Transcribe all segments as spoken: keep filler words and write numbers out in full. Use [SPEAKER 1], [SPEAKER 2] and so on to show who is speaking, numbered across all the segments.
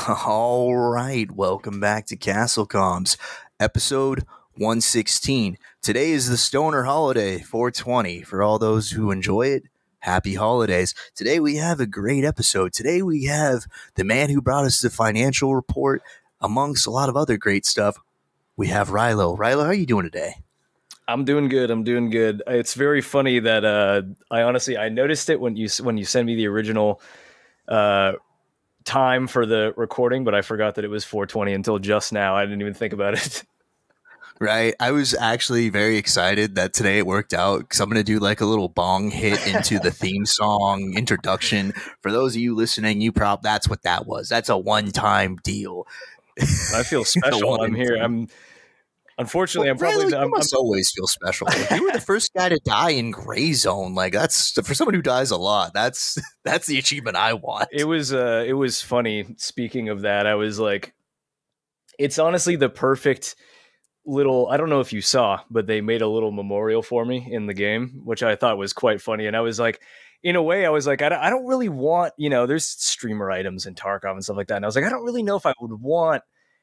[SPEAKER 1] All right, welcome back to Castle Comms, episode one sixteen. Today is the Stoner holiday, four twenty. For all those who enjoy it, happy holidays. Today we have a great episode. Today we have the man who brought us the financial report, amongst a lot of other great stuff. We have Rilo. Rilo, how are you doing today?
[SPEAKER 2] I'm doing good. I'm doing good. It's very funny that uh, I honestly I noticed it when you when you sent me the original uh, time for the recording, but I forgot that it was four twenty until just now. I didn't even think about it.
[SPEAKER 1] Right. I was actually very excited that today it worked out because I'm going to do like a little bong hit into the theme song introduction. For those of you listening, you prop that's what that was. That's a one-time deal.
[SPEAKER 2] I feel special. I'm here. I'm unfortunately well, I'm probably
[SPEAKER 1] really,
[SPEAKER 2] I'm,
[SPEAKER 1] you must
[SPEAKER 2] I'm,
[SPEAKER 1] always feel special. Like, you were the first guy to die in Gray Zone. Like that's for someone who dies a lot. That's that's the achievement I want.
[SPEAKER 2] It was uh it was funny. Speaking of that, I was like, it's honestly the perfect little, I don't know if you saw, but they made a little memorial for me in the game, which I thought was quite funny. And I was like, in a way, I was like, I don't, I don't really want, you know, there's streamer items in Tarkov and stuff like that. And I was like, I don't really know if I would want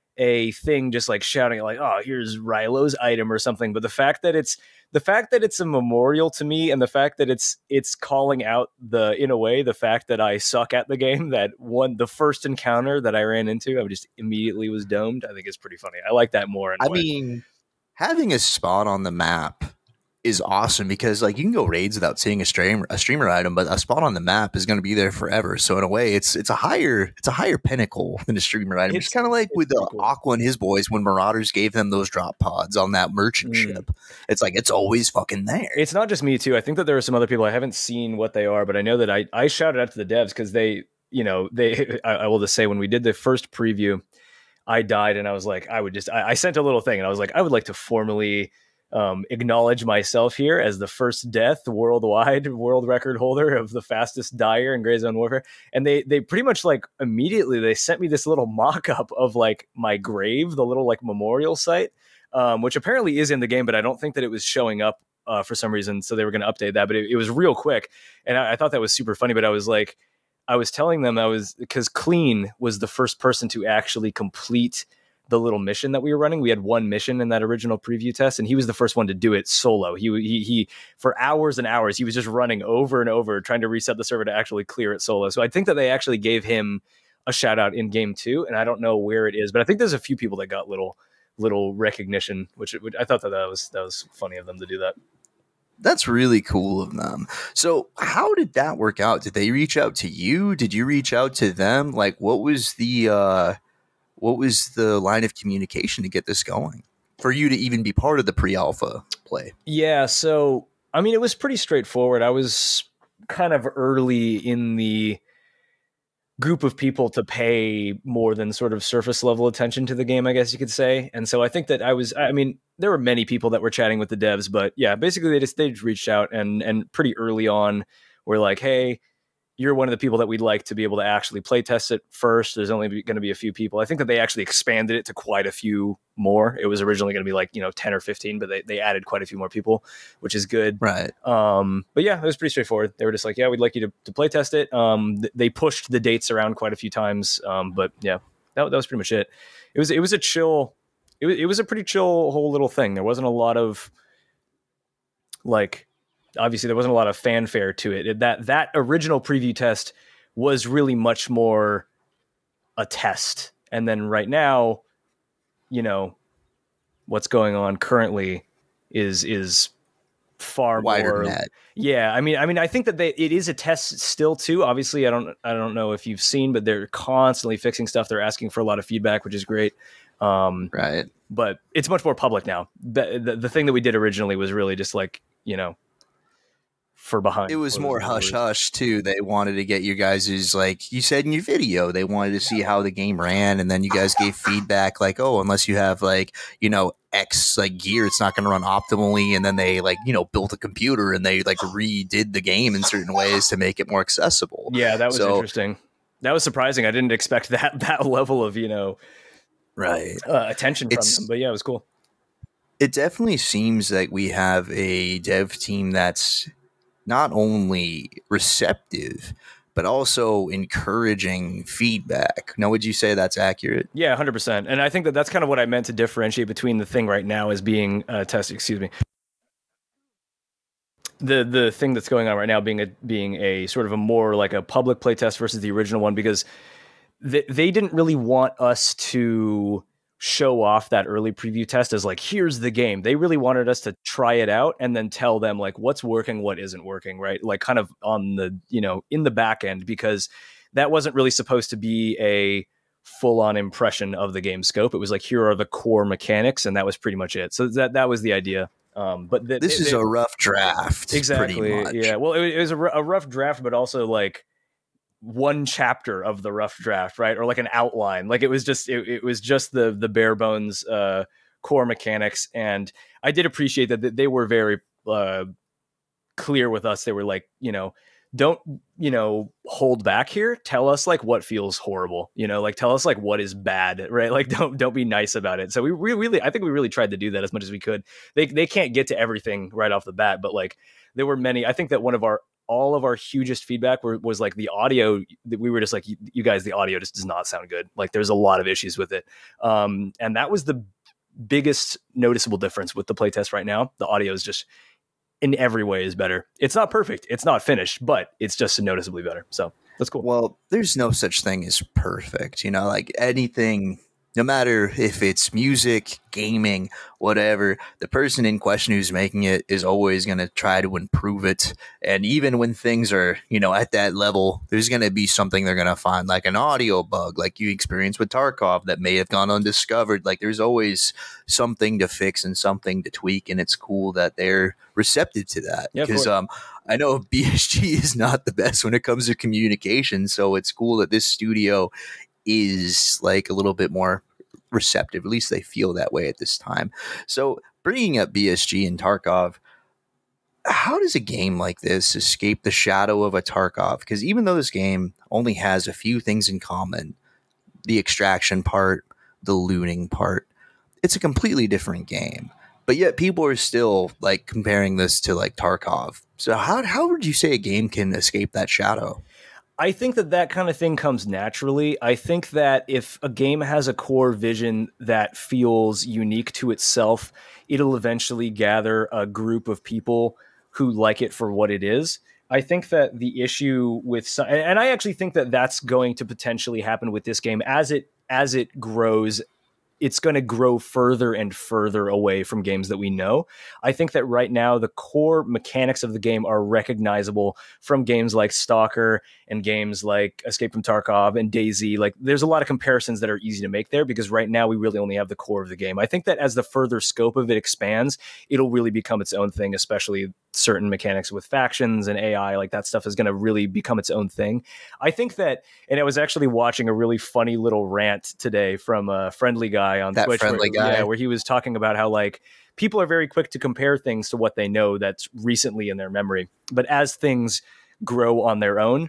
[SPEAKER 2] a thing just like shouting like, oh, here's Rilo's item or something. But the fact that it's the fact that it's a memorial to me, and the fact that it's it's calling out the in a way the fact that I suck at the game, that one the first encounter that I ran into, I just immediately was domed. I think it's pretty funny. I like that more. In a
[SPEAKER 1] I
[SPEAKER 2] way.
[SPEAKER 1] mean, having a spot on the map is awesome because like you can go raids without seeing a streamer a streamer item, but a spot on the map is going to be there forever. So in a way, it's it's a higher it's a higher pinnacle than a streamer item. It's, it's kind of like with the cool. Aqua and his boys when Marauders gave them those drop pods on that merchant mm. ship. It's like it's always fucking there.
[SPEAKER 2] It's not just me too. I think that there are some other people. I haven't seen what they are, but I know that I I shouted out to the devs because they you know they I, I will just say when we did the first preview, I died and I was like I would just I, I sent a little thing and I was like I would like to formally Um, acknowledge myself here as the first death worldwide world record holder of the fastest dyer in Gray Zone Warfare. And they they pretty much like immediately they sent me this little mock-up of like my grave, the little like memorial site, um, which apparently is in the game, but I don't think that it was showing up uh, for some reason. So they were going to update that, but it, it was real quick. And I, I thought that was super funny, but I was like, I was telling them I was, because Clean was the first person to actually complete the little mission that we were running. We had one mission in that original preview test, and he was the first one to do it solo. He, he, he, for hours and hours, he was just running over and over, trying to reset the server to actually clear it solo. So I think that they actually gave him a shout out in game two, and I don't know where it is, but I think there's a few people that got little, little recognition, which, which I thought that that was, that was funny of them to do that.
[SPEAKER 1] That's really cool of them. So how did that work out? Did they reach out to you? Did you reach out to them? Like, what was the, uh, What was the line of communication to get this going for you to even be part of the pre-alpha play?
[SPEAKER 2] Yeah, so, I mean, it was pretty straightforward. I was kind of early in the group of people to pay more than sort of surface level attention to the game, I guess you could say. And so I think that I was, I mean, there were many people that were chatting with the devs, but yeah, basically they just, they just reached out and, and pretty early on were like, hey, you're one of the people that we'd like to be able to actually play test it first. There's only going to be a few people. I think that they actually expanded it to quite a few more. It was originally going to be like, you know, ten or fifteen, but they, they added quite a few more people, which is good.
[SPEAKER 1] Right.
[SPEAKER 2] Um, but yeah, it was pretty straightforward. They were just like, yeah, we'd like you to, to play test it. Um, th- they pushed the dates around quite a few times. Um, but yeah, that, that was pretty much it. It was, it was a chill, it was, it was a pretty chill whole little thing. There wasn't a lot of like, obviously there wasn't a lot of fanfare to it. it. That that original preview test was really much more a test. And then right now, you know, what's going on currently is is far
[SPEAKER 1] wider
[SPEAKER 2] more
[SPEAKER 1] net.
[SPEAKER 2] Yeah, I mean I mean I think that they, it is a test still too. Obviously, I don't I don't know if you've seen, but they're constantly fixing stuff. They're asking for a lot of feedback, which is great. Um,
[SPEAKER 1] right.
[SPEAKER 2] But it's much more public now. The, the the thing that we did originally was really just like, you know, for behind.
[SPEAKER 1] It was more hush hush too. They wanted to get you guys' like you said in your video, they wanted to see how the game ran, and then you guys gave feedback like, oh, unless you have like, you know, X like gear, it's not going to run optimally. And then they like, you know, built a computer and they like redid the game in certain ways to make it more accessible.
[SPEAKER 2] Yeah, that was
[SPEAKER 1] so,
[SPEAKER 2] interesting. That was surprising. I didn't expect that that level of, you know,
[SPEAKER 1] right
[SPEAKER 2] uh, attention from
[SPEAKER 1] it's,
[SPEAKER 2] them. But yeah, it was cool.
[SPEAKER 1] It definitely seems like we have a dev team that's not only receptive, but also encouraging feedback. Now, would you say that's accurate?
[SPEAKER 2] Yeah, one hundred percent. And I think that that's kind of what I meant to differentiate between the thing right now as being uh, tested, excuse me, the the thing that's going on right now being a being a sort of a more like a public playtest versus the original one, because they, they didn't really want us to show off that early preview test as like, here's the game. They really wanted us to try it out and then tell them like what's working, what isn't working, right? Like kind of on the, you know, in the back end, because that wasn't really supposed to be a full-on impression of the game scope. It was like, here are the core mechanics, and that was pretty much it. So that that was the idea. Um, but th-
[SPEAKER 1] this
[SPEAKER 2] they,
[SPEAKER 1] is
[SPEAKER 2] they,
[SPEAKER 1] a rough draft.
[SPEAKER 2] Exactly.
[SPEAKER 1] Pretty much.
[SPEAKER 2] Yeah. Well, it, it was a, r- a rough draft, but also like one chapter of the rough draft, right? Or like an outline. Like it was just it, it was just the the bare bones uh, core mechanics, and I did appreciate that they were very uh, clear with us. They were like, you know, don't, you know, hold back here. Tell us like what feels horrible, you know, like tell us like what is bad, right? Like don't don't be nice about it. So we, we really, I think we really tried to do that as much as we could. They they can't get to everything right off the bat, but like there were many. I think that one of our all of our hugest feedback were, was like the audio. We were just like, you, you guys, the audio just does not sound good. Like there's a lot of issues with it. Um, and that was the biggest noticeable difference with the playtest right now. The audio is just in every way is better. It's not perfect. It's not finished, but it's just noticeably better. So that's cool.
[SPEAKER 1] Well, there's no such thing as perfect, you know, like anything, no matter if it's music, gaming, whatever, the person in question who's making it is always going to try to improve it. And even when things are, you know, at that level, there's going to be something they're going to find, like an audio bug, like you experienced with Tarkov that may have gone undiscovered. Like there's always something to fix and something to tweak. And it's cool that they're receptive to that. Because yeah, um, I know B S G is not the best when it comes to communication. So it's cool that this studio is like a little bit more receptive. At least they feel that way at this time. So bringing up B S G and Tarkov, how does a game like this escape the shadow of a Tarkov? Because even though this game only has a few things in common, the extraction part, the looting part, it's a completely different game. But yet people are still like comparing this to like Tarkov. So how how would you say a game can escape that shadow?
[SPEAKER 2] I think that that kind of thing comes naturally. I think that if a game has a core vision that feels unique to itself, it'll eventually gather a group of people who like it for what it is. I think that the issue with some, and I actually think that that's going to potentially happen with this game as it as it grows. It's going to grow further and further away from games that we know. I think that right now the core mechanics of the game are recognizable from games like Stalker and games like Escape from Tarkov and DayZ. Like there's a lot of comparisons that are easy to make there because right now we really only have the core of the game. I think that as the further scope of it expands, it'll really become its own thing, especially certain mechanics with factions and A I, like that stuff is going to really become its own thing. I think that, and I was actually watching a really funny little rant today from a friendly guy on
[SPEAKER 1] that
[SPEAKER 2] Twitch,
[SPEAKER 1] friendly
[SPEAKER 2] where,
[SPEAKER 1] guy.
[SPEAKER 2] Yeah, where he was talking about how like people are very quick to compare things to what they know that's recently in their memory. But as things grow on their own,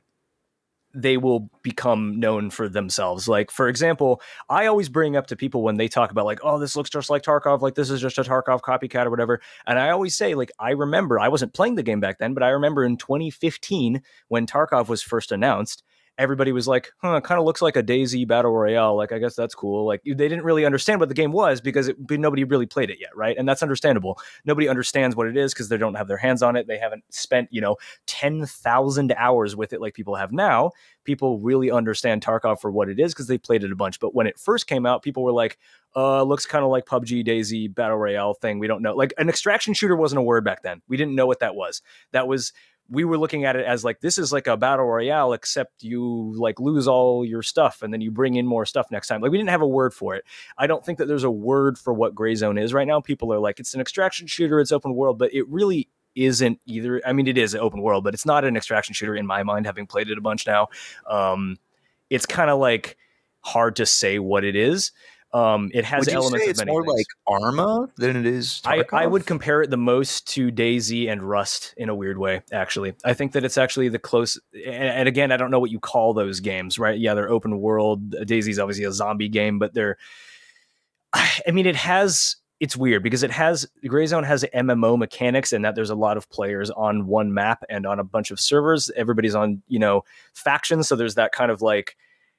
[SPEAKER 2] they will become known for themselves. Like, for example, I always bring up to people when they talk about like, oh, this looks just like Tarkov, like this is just a Tarkov copycat or whatever. And I always say, like, I remember, I wasn't playing the game back then, but I remember in twenty fifteen when Tarkov was first announced, everybody was like, huh, it kind of looks like a DayZ battle royale. Like, I guess that's cool. Like, they didn't really understand what the game was because it, nobody really played it yet, right? And that's understandable. Nobody understands what it is because they don't have their hands on it. They haven't spent, you know, ten thousand hours with it like people have now. People really understand Tarkov for what it is because they played it a bunch. But when it first came out, people were like, uh, looks kind of like P U B G, DayZ, battle royale thing. We don't know. Like, an extraction shooter wasn't a word back then. We didn't know what that was. That was... we were looking at it as like, this is like a battle royale, except you like lose all your stuff and then you bring in more stuff next time. Like, we didn't have a word for it. I don't think that there's a word for what Grayzone is right now. People are like, it's an extraction shooter, it's open world, but it really isn't either. I mean, it is an open world, but it's not an extraction shooter in my mind, having played it a bunch now. Um, it's kind of like hard to say what it is. Um, it has
[SPEAKER 1] would you
[SPEAKER 2] elements
[SPEAKER 1] say
[SPEAKER 2] of
[SPEAKER 1] it's
[SPEAKER 2] many
[SPEAKER 1] more
[SPEAKER 2] things.
[SPEAKER 1] like Arma than it is Tarkov?
[SPEAKER 2] I, I would compare it the most to DayZ and Rust in a weird way, actually. I think that it's actually the close, and, and again, I don't know what you call those games, right? Yeah, they're open world. DayZ is obviously a zombie game, but they're, I mean, it has it's weird because it has Gray Zone has M M O mechanics and that there's a lot of players on one map and on a bunch of servers. Everybody's on, you know, factions. So there's that kind of like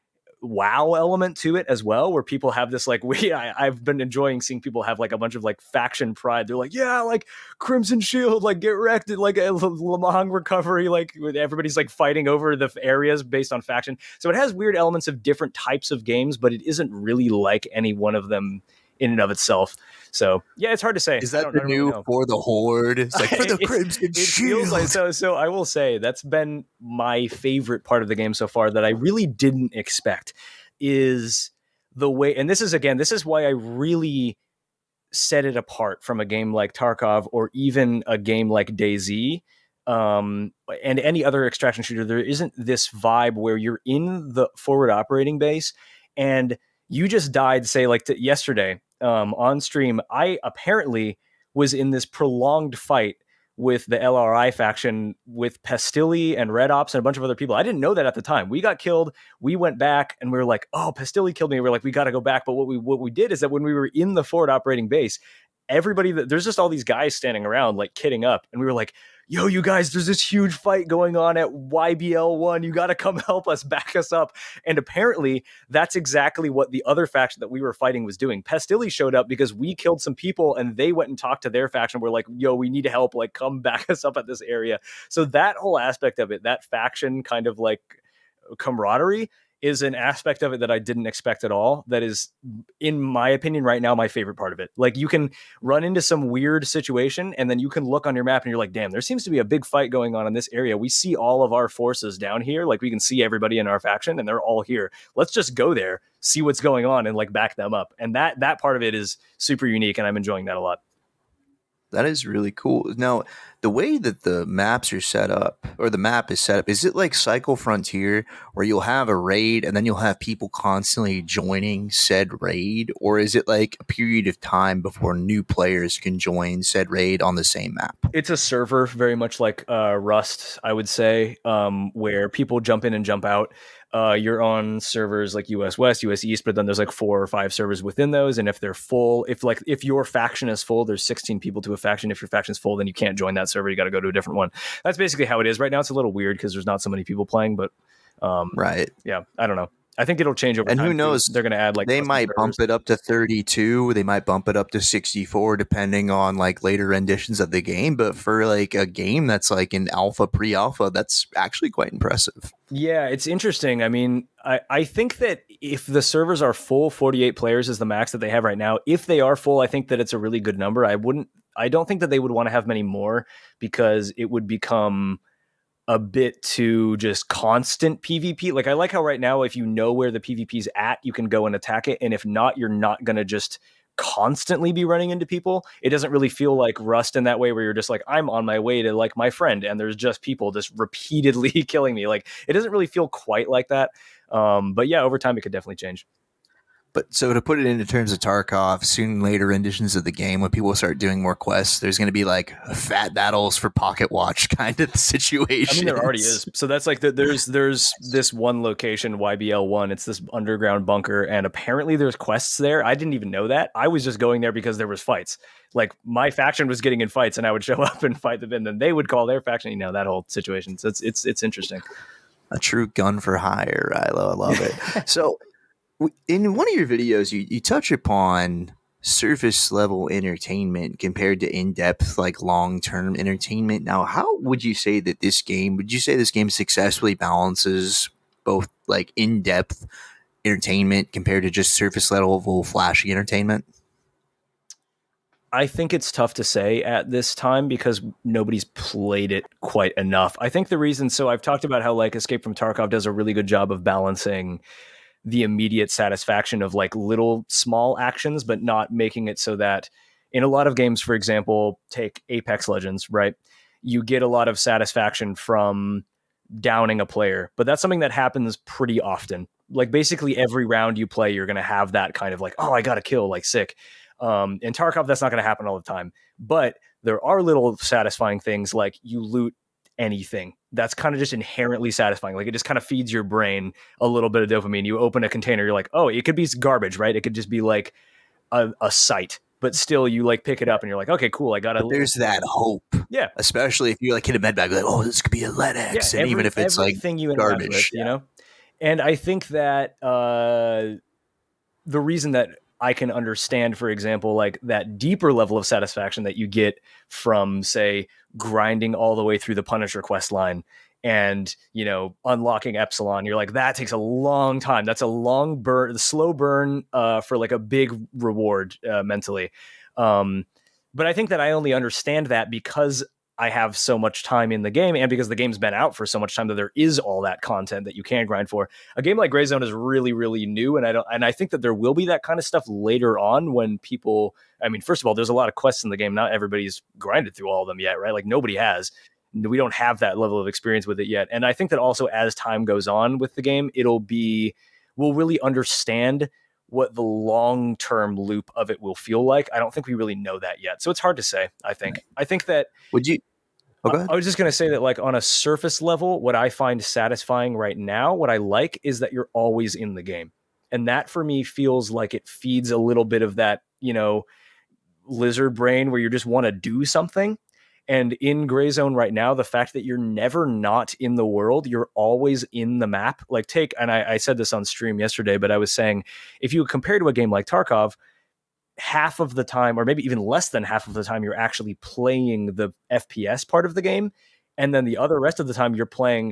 [SPEAKER 2] WoW element to it as well, where people have this like we I, I've been enjoying seeing people have like a bunch of like faction pride. They're like, yeah, like Crimson Shield, like get wrecked, like a Lamang recovery, like everybody's like fighting over the areas based on faction. So it has weird elements of different types of games, but it isn't really like any one of them in and of itself. So yeah, it's hard to say.
[SPEAKER 1] Is that the new really for the Horde? It's like for the Crimson
[SPEAKER 2] it,
[SPEAKER 1] Shield.
[SPEAKER 2] Feels like, so so I will say that's been my favorite part of the game so far that I really didn't expect is the way, and this is again, this is why I really set it apart from a game like Tarkov or even a game like DayZ. Um, and any other extraction shooter. There isn't this vibe where you're in the forward operating base and you just died, say like t- yesterday um, on stream. I apparently was in this prolonged fight with the L R I faction with Pastilli and Red Ops and a bunch of other people. I didn't know that at the time. We got killed. We went back and we were like, oh, Pastilli killed me. We we're like, we got to go back. But what we what we did is that when we were in the forward operating base, everybody that there's just all these guys standing around like kidding up, and we were like, yo, you guys, there's this huge fight going on at Y B L one. You got to come help us, back us up. And apparently that's exactly what the other faction that we were fighting was doing. Pastilli showed up because we killed some people and they went and talked to their faction. We're like, yo, we need help. Like, come back us up at this area. So that whole aspect of it, that faction kind of like camaraderie is an aspect of it that I didn't expect at all. That is, in my opinion, right now, my favorite part of it. Like you can run into some weird situation and then you can look on your map and you're like, damn, there seems to be a big fight going on in this area. We see all of our forces down here. Like we can see everybody in our faction and they're all here. Let's just go there, see what's going on and like back them up. And that, that part of it is super unique and I'm enjoying that a lot.
[SPEAKER 1] That is really cool. Now, the way that the maps are set up, or the map is set up, is it like Cycle Frontier, where you'll have a raid and then you'll have people constantly joining said raid? Or is it like a period of time before new players can join said raid on the same map?
[SPEAKER 2] It's a server, very much like uh, Rust, I would say, um, where people jump in and jump out. Uh, you're on servers like U S West, U S East, but then there's like four or five servers within those. And if they're full, if like if your faction is full, there's sixteen people to a faction. If your faction's full, then you can't join that server. You got to go to a different one. That's basically how it is right now. It's a little weird because there's not so many people playing, but um,
[SPEAKER 1] right.
[SPEAKER 2] Yeah, I don't know. I think it'll change over
[SPEAKER 1] and
[SPEAKER 2] time.
[SPEAKER 1] And who knows?
[SPEAKER 2] They're going to add like
[SPEAKER 1] they might bump it up to thirty-two. They might bump it up to sixty-four, depending on like later renditions of the game. But for like a game that's like in alpha, pre-alpha, that's actually quite impressive.
[SPEAKER 2] Yeah, it's interesting. I mean, I, I think that if the servers are full, forty-eight players is the max that they have right now. If they are full, I think that it's a really good number. I wouldn't. I don't think that they would want to have many more because it would become a bit too just constant PvP. Like I like how right now, if you know where the PvP's at, you can go and attack it. And if not, you're not going to just constantly be running into people. It doesn't really feel like Rust in that way where you're just like, I'm on my way to like my friend and there's just people just repeatedly killing me. Like it doesn't really feel quite like that. Um, but yeah, over time it could definitely change.
[SPEAKER 1] But so to put it into terms of Tarkov, soon later renditions of the game, when people start doing more quests, there's going to be like fat battles for Pocket Watch kind of situation.
[SPEAKER 2] I mean, there already is. So that's like the, there's there's this one location, Y B L one. It's this underground bunker, and apparently there's quests there. I didn't even know that. I was just going there because there was fights. Like my faction was getting in fights, and I would show up and fight them, and then they would call their faction. You know, that whole situation. So it's it's it's interesting.
[SPEAKER 1] A true gun for hire. I love, I love it. So. In one of your videos, you, you touch upon surface level entertainment compared to in-depth, like long-term entertainment. Now, how would you say that this game, would you say this game successfully balances both like in-depth entertainment compared to just surface level flashy entertainment?
[SPEAKER 2] I think it's tough to say at this time because nobody's played it quite enough. I think the reason, so I've talked about how like Escape from Tarkov does a really good job of balancing the immediate satisfaction of like little small actions, but not making it so that in a lot of games, for example, take Apex Legends, right? You get a lot of satisfaction from downing a player, but that's something that happens pretty often. Like basically every round you play, you're going to have that kind of like, oh, I got a kill, like sick. Um, in Tarkov, that's not going to happen all the time, but there are little satisfying things like you loot anything. That's kind of just inherently satisfying. Like it just kind of feeds your brain a little bit of dopamine. You open a container, you're like, oh, it could be garbage, right? It could just be like a, a site, but still you like pick it up and you're like, okay, cool, I got
[SPEAKER 1] it. There's that hope.
[SPEAKER 2] Yeah.
[SPEAKER 1] Especially if you like hit a med bag, like, oh, this could be a lead X.
[SPEAKER 2] Yeah,
[SPEAKER 1] and
[SPEAKER 2] every,
[SPEAKER 1] even if it's like
[SPEAKER 2] you
[SPEAKER 1] garbage,
[SPEAKER 2] with,
[SPEAKER 1] yeah.
[SPEAKER 2] you know? And I think that uh, the reason that I can understand, for example, like that deeper level of satisfaction that you get from, say, grinding all the way through the Punisher quest line and, you know, unlocking Epsilon, you're like, that takes a long time. That's a long burn, the slow burn uh, for like a big reward uh, mentally. Um, but I think that I only understand that because I have so much time in the game and because the game's been out for so much time that there is all that content that you can grind for. A game like Grayzone is really, really new. And I don't, and I think that there will be that kind of stuff later on when people, I mean, first of all, there's a lot of quests in the game. Not everybody's grinded through all of them yet, right? Like nobody has. We don't have that level of experience with it yet. And I think that also as time goes on with the game, it'll be, we'll really understand what the long-term loop of it will feel like. I don't think we really know that yet. So it's hard to say, I think. I think that...
[SPEAKER 1] Would you...
[SPEAKER 2] Oh, I, I was just going to say that like on a surface level, what I find satisfying right now, what I like is that you're always in the game. And that for me feels like it feeds a little bit of that, you know, lizard brain where you just want to do something. And in Grayzone right now, the fact that you're never not in the world, you're always in the map. Like take, and I, I said this on stream yesterday, but I was saying, if you compare to a game like Tarkov, half of the time, or maybe even less than half of the time, you're actually playing the F P S part of the game. And then the other rest of the time, you're playing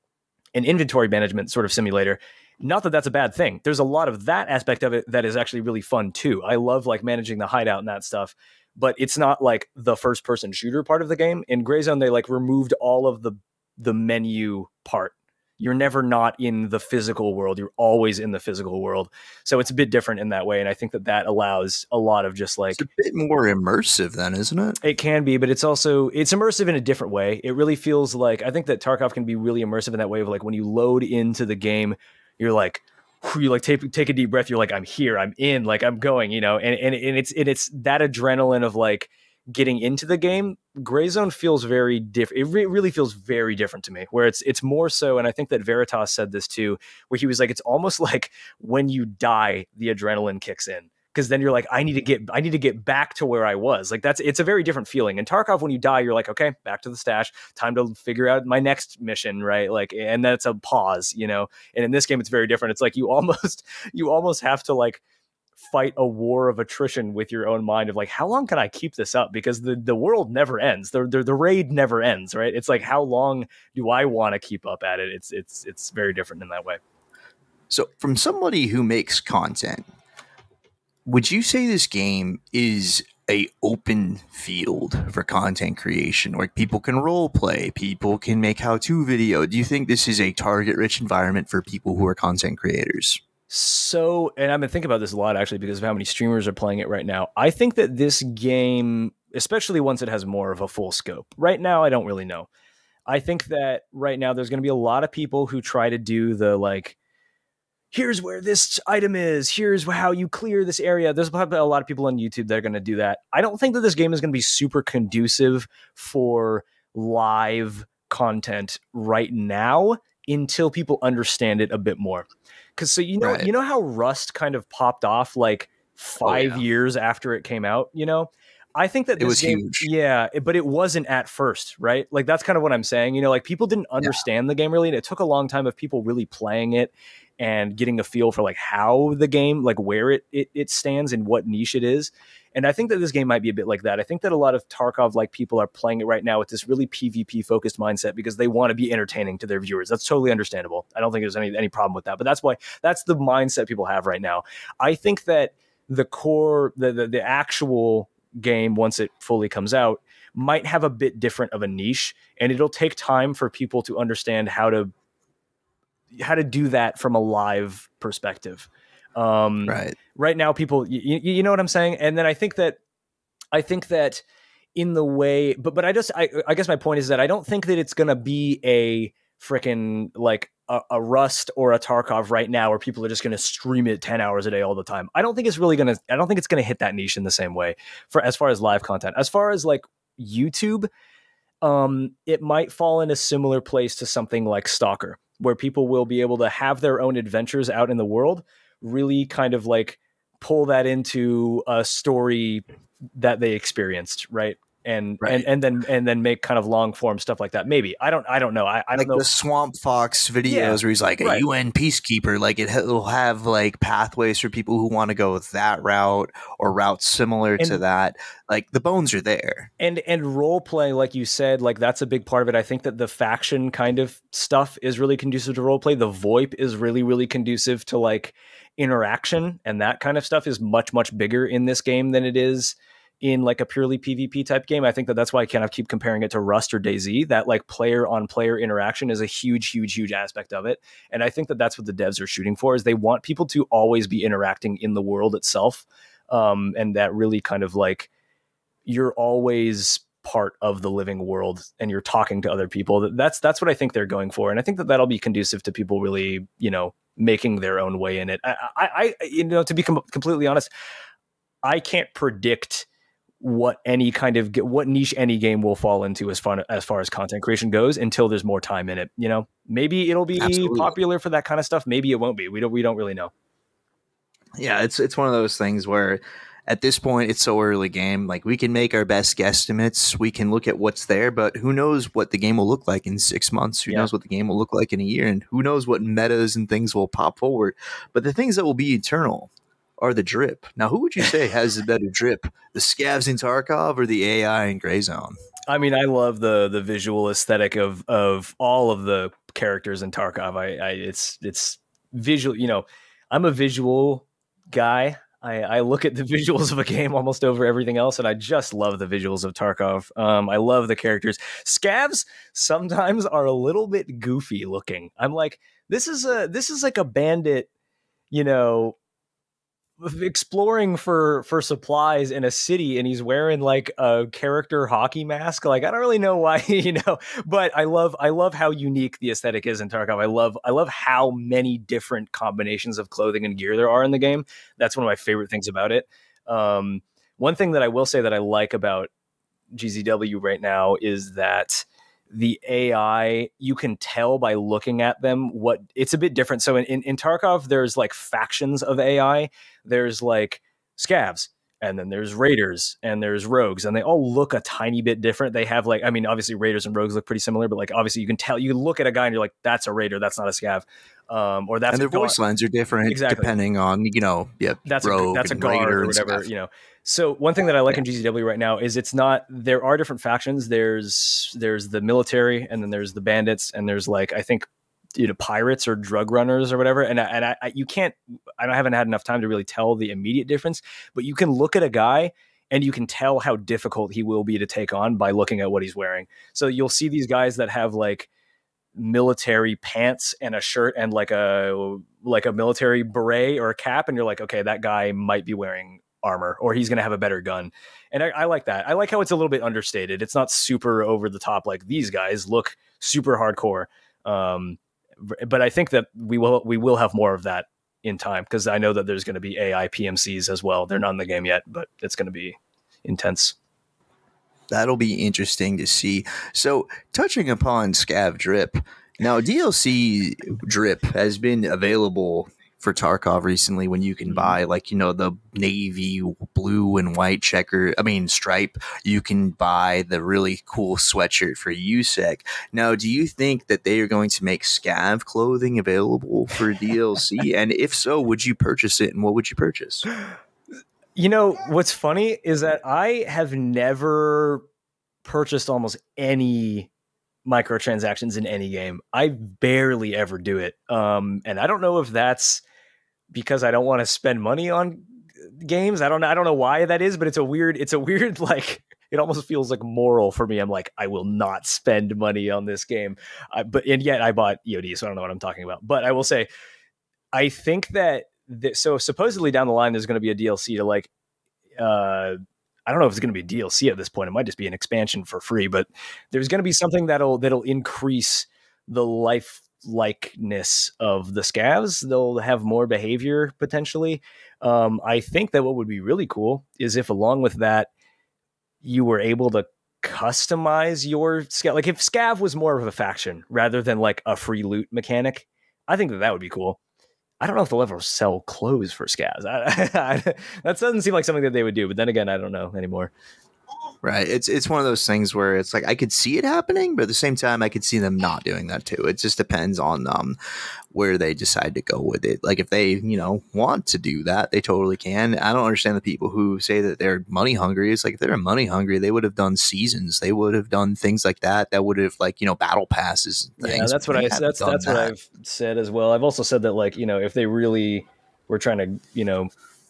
[SPEAKER 2] an inventory management sort of simulator. Not that that's a bad thing. There's a lot of that aspect of it that is actually really fun too. I love like managing the hideout and that stuff. But it's not like the first person shooter part of the game. In Grayzone, they like removed all of the the menu part. You're never not in the physical world. You're always in the physical world. So it's a bit different in that way. And I think that that allows a lot of just like...
[SPEAKER 1] It's a bit more immersive then, isn't it?
[SPEAKER 2] It can be, but it's also... It's immersive in a different way. It really feels like... I think that Tarkov can be really immersive in that way of like when you load into the game, you're like... you like take take a deep breath. You're like, I'm here, I'm in, like I'm going, you know, and and, and it's and it's that adrenaline of like getting into the game. Grayzone feels very different. It re- really feels very different to me. Where it's it's more so, and I think that Veritas said this too, where he was like, it's almost like when you die, the adrenaline kicks in. Because then you're like, I need to get, I need to get back to where I was. Like that's, it's a very different feeling. In Tarkov, when you die, you're like, okay, back to the stash. Time to figure out my next mission, right? Like, and that's a pause, you know. And in this game, it's very different. It's like you almost, you almost have to like fight a war of attrition with your own mind of like, how long can I keep this up? Because the the world never ends. The the, the raid never ends, right? It's like, how long do I want to keep up at it? It's it's it's very different in that way.
[SPEAKER 1] So, from somebody who makes content, would you say this game is a open field for content creation? Like people can role play, people can make how-to video. Do you think this is a target-rich environment for people who are content creators?
[SPEAKER 2] So, and I've been thinking about this a lot actually because of how many streamers are playing it right now. I think that this game, especially once it has more of a full scope, right now I don't really know. I think that right now there's going to be a lot of people who try to do the like, here's where this item is, here's how you clear this area. There's probably a lot of people on YouTube that are going to do that. I don't think that this game is going to be super conducive for live content right now until people understand it a bit more. Because so you know, right. you know how Rust kind of popped off like five oh, yeah. years after it came out, you know? I think that this
[SPEAKER 1] it was
[SPEAKER 2] game,
[SPEAKER 1] huge.
[SPEAKER 2] Yeah, but it wasn't at first, right? Like that's kind of what I'm saying. You know, like people didn't understand yeah. the game really, and it took a long time of people really playing it and getting a feel for like how the game, like where it, it it stands and what niche it is. And I think that this game might be a bit like that. I think that a lot of Tarkov like people are playing it right now with this really PvP focused mindset because they want to be entertaining to their viewers. That's totally understandable. I don't think there's any any problem with that. But that's why that's the mindset people have right now. I think that the core, the the, the actual game, once it fully comes out, might have a bit different of a niche, and it'll take time for people to understand how to how to do that from a live perspective. Um,
[SPEAKER 1] right.
[SPEAKER 2] Right now, people, you, you know what I'm saying? And then I think that, I think that in the way, but, but I just, I, I guess my point is that I don't think that it's going to be a freaking like a, a Rust or a Tarkov right now where people are just going to stream it ten hours a day all the time. I don't think it's really going to, I don't think it's going to hit that niche in the same way for as far as live content. As far as like YouTube, um, it might fall in a similar place to something like Stalker, where people will be able to have their own adventures out in the world, really kind of like pull that into a story that they experienced, right? And
[SPEAKER 1] Right.
[SPEAKER 2] and and then and then make kind of long form stuff like that. Maybe I don't I don't know. I, I
[SPEAKER 1] like
[SPEAKER 2] don't know.
[SPEAKER 1] the Swamp Fox videos
[SPEAKER 2] Yeah,
[SPEAKER 1] where he's like a
[SPEAKER 2] right.
[SPEAKER 1] U N peacekeeper. Like it will have like pathways for people who want to go that route or routes similar
[SPEAKER 2] And-
[SPEAKER 1] to that. Like the bones are there.
[SPEAKER 2] And and role play, like you said, like that's a big part of it. I think that the faction kind of stuff is really conducive to role play. The VoIP is really really conducive to like interaction, and that kind of stuff is much much bigger in this game than it is in like a purely PvP type game. I think that that's why I kind of keep comparing it to Rust or DayZ. That like player on player interaction is a huge, huge, huge aspect of it. And I think that that's what the devs are shooting for, is they want people to always be interacting in the world itself. Um, and that really kind of like, you're always part of the living world and you're talking to other people. That's, that's what I think they're going for. And I think that that'll be conducive to people really, you know, making their own way in it. I, I, I you know, to be com- completely honest, I can't predict what any kind of what niche any game will fall into as far as far as content creation goes until there's more time in it. You know, maybe it'll be
[SPEAKER 1] Absolutely.
[SPEAKER 2] popular for that kind of stuff. Maybe it won't be. We don't we don't really know.
[SPEAKER 1] Yeah, it's it's one of those things where at this point it's so early game. Like we can make our best guesstimates. We can look at what's there, but who knows what the game will look like in six months? Who
[SPEAKER 2] Yeah.
[SPEAKER 1] knows what the game will look like in a year? And who knows what metas and things will pop forward? But the things that will be eternal are the drip. Now, who would you say has the better drip, the Scavs in Tarkov or the A I in Gray Zone?
[SPEAKER 2] I mean, I love the the visual aesthetic of of all of the characters in Tarkov. I, I it's it's visual. You know, I'm a visual guy. I, I look at the visuals of a game almost over everything else, and I just love the visuals of Tarkov. Um, I love the characters. Scavs sometimes are a little bit goofy looking. I'm like, this is a this is like a bandit, you know, exploring for for supplies in a city, and he's wearing like a character hockey mask. Like I don't really know why, you know, but I love I love how unique the aesthetic is in Tarkov. I love I love how many different combinations of clothing and gear there are in the game. That's one of my favorite things about it. Um, one thing that I will say that I like about G Z W right now is that the A I, you can tell by looking at them what it's a bit different. So in, in, in Tarkov, there's like factions of A I. There's like Scavs, and then there's Raiders, and there's Rogues, and they all look a tiny bit different. They have like, I mean, obviously Raiders and Rogues look pretty similar, but like obviously you can tell, you look at a guy and you're like, that's a Raider, that's not a Scav. Um, or that's
[SPEAKER 1] and their
[SPEAKER 2] a guard.
[SPEAKER 1] voice lines are different
[SPEAKER 2] Exactly.
[SPEAKER 1] depending on, you know, yeah,
[SPEAKER 2] that's
[SPEAKER 1] Rogue
[SPEAKER 2] a that's a
[SPEAKER 1] and
[SPEAKER 2] guard
[SPEAKER 1] Raider
[SPEAKER 2] or
[SPEAKER 1] and
[SPEAKER 2] whatever,
[SPEAKER 1] stuff.
[SPEAKER 2] you know. So one thing that I like
[SPEAKER 1] Yeah.
[SPEAKER 2] in G Z W right now is it's not, there are different factions. There's there's the military, and then there's the bandits, and there's like, I think, you know, pirates or drug runners or whatever. And I, and I, I you can't, I haven't had enough time to really tell the immediate difference, but you can look at a guy and you can tell how difficult he will be to take on by looking at what he's wearing. So you'll see these guys that have like military pants and a shirt and like a like a military beret or a cap, and you're like, okay, that guy might be wearing armor, or he's going to have a better gun. And I, I like that. I like how it's a little bit understated. It's not super over the top. Like these guys look super hardcore. Um, but I think that we will we will have more of that in time, because I know that there's going to be A I P M Cs as well. They're not in the game yet, but it's going to be intense.
[SPEAKER 1] That'll be interesting to see. So, touching upon Scav Drip, now D L C Drip has been available for Tarkov recently, when you can buy, like, you know, the navy blue and white checker, I mean, stripe. You can buy the really cool sweatshirt for U S E C. Now, do you think that they are going to make Scav clothing available for D L C? And if so, would you purchase it, and what would you purchase?
[SPEAKER 2] You know, what's funny is that I have never purchased almost any microtransactions in any game. I barely ever do it. Um, and I don't know if that's because I don't want to spend money on games. I don't know. I don't know why that is, but it's a weird, it's a weird, like, it almost feels like moral for me. I'm like, I will not spend money on this game. I, but, and yet I bought E O D, so I don't know what I'm talking about. But I will say, I think that, th- so supposedly down the line, there's going to be a D L C to like, uh, I don't know if it's going to be a D L C at this point. It might just be an expansion for free, but there's going to be something that'll, that'll increase the life likeness of the Scavs. They'll have more behavior potentially. Um, I think that what would be really cool is if, along with that, you were able to customize your Scav. Like if Scav was more of a faction rather than like a free loot mechanic, I think that that would be cool. I don't know if they'll ever sell clothes for Scaz. I, I, that doesn't seem like something that they would do. But then again, I don't know anymore.
[SPEAKER 1] Right. It's it's one of those things where it's like I could see it happening, but at the same time, I could see them not doing that too. It just depends on um where they decide to go with it. Like if they, you know, want to do that, they totally can. I don't understand the people who say that they're money hungry. It's like if they're money hungry, they would have done seasons. They would have done things like that. That would have like, you know, battle passes and things.
[SPEAKER 2] Yeah, that's what I that's that's
[SPEAKER 1] that.
[SPEAKER 2] what I've said as well. I've also said that, like, you know, if they really were trying to, you know,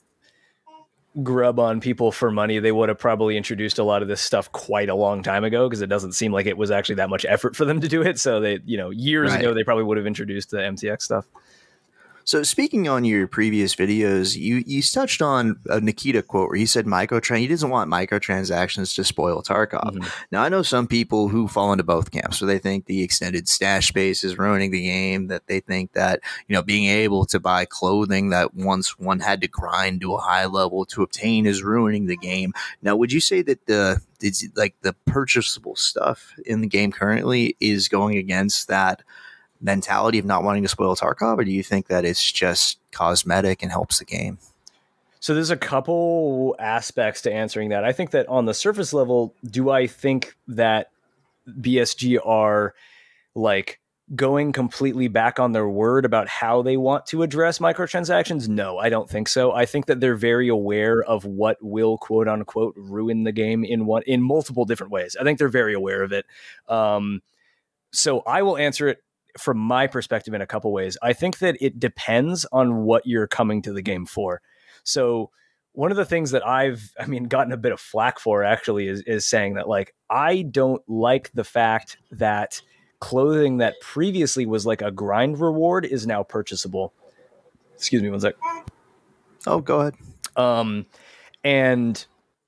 [SPEAKER 2] grub on people for money, they would have probably introduced a lot of this stuff quite a long time ago, because it doesn't seem like it was actually that much effort for them to do it. So they, you know, years right. ago, they probably would have introduced the M T X stuff.
[SPEAKER 1] So speaking on your previous videos, you, you touched on a Nikita quote where he said microtrans. He doesn't want microtransactions to spoil Tarkov. Mm-hmm. Now, I know some people who fall into both camps, so they think the extended stash space is ruining the game, that they think that, you know, being able to buy clothing that once one had to grind to a high level to obtain is ruining the game. Now, would you say that the it's like the purchasable stuff in the game currently is going against that mentality of not wanting to spoil Tarkov, or do you think that it's just cosmetic and helps the game?
[SPEAKER 2] So there's a couple aspects to answering that. I think that on the surface level, do I think that B S G are like going completely back on their word about how they want to address microtransactions? No, I don't think so. I think that they're very aware of what will quote unquote ruin the game in one in multiple different ways. I think they're very aware of it. Um, so I will answer it from my perspective in a couple ways. I think that it depends on what you're coming to the game for. So one of the things that I've, I mean, gotten a bit of flack for actually is, is saying that, like, I don't like the fact that clothing that previously was like a grind reward is now purchasable. Excuse me one sec.
[SPEAKER 1] Oh, go ahead.
[SPEAKER 2] Um, and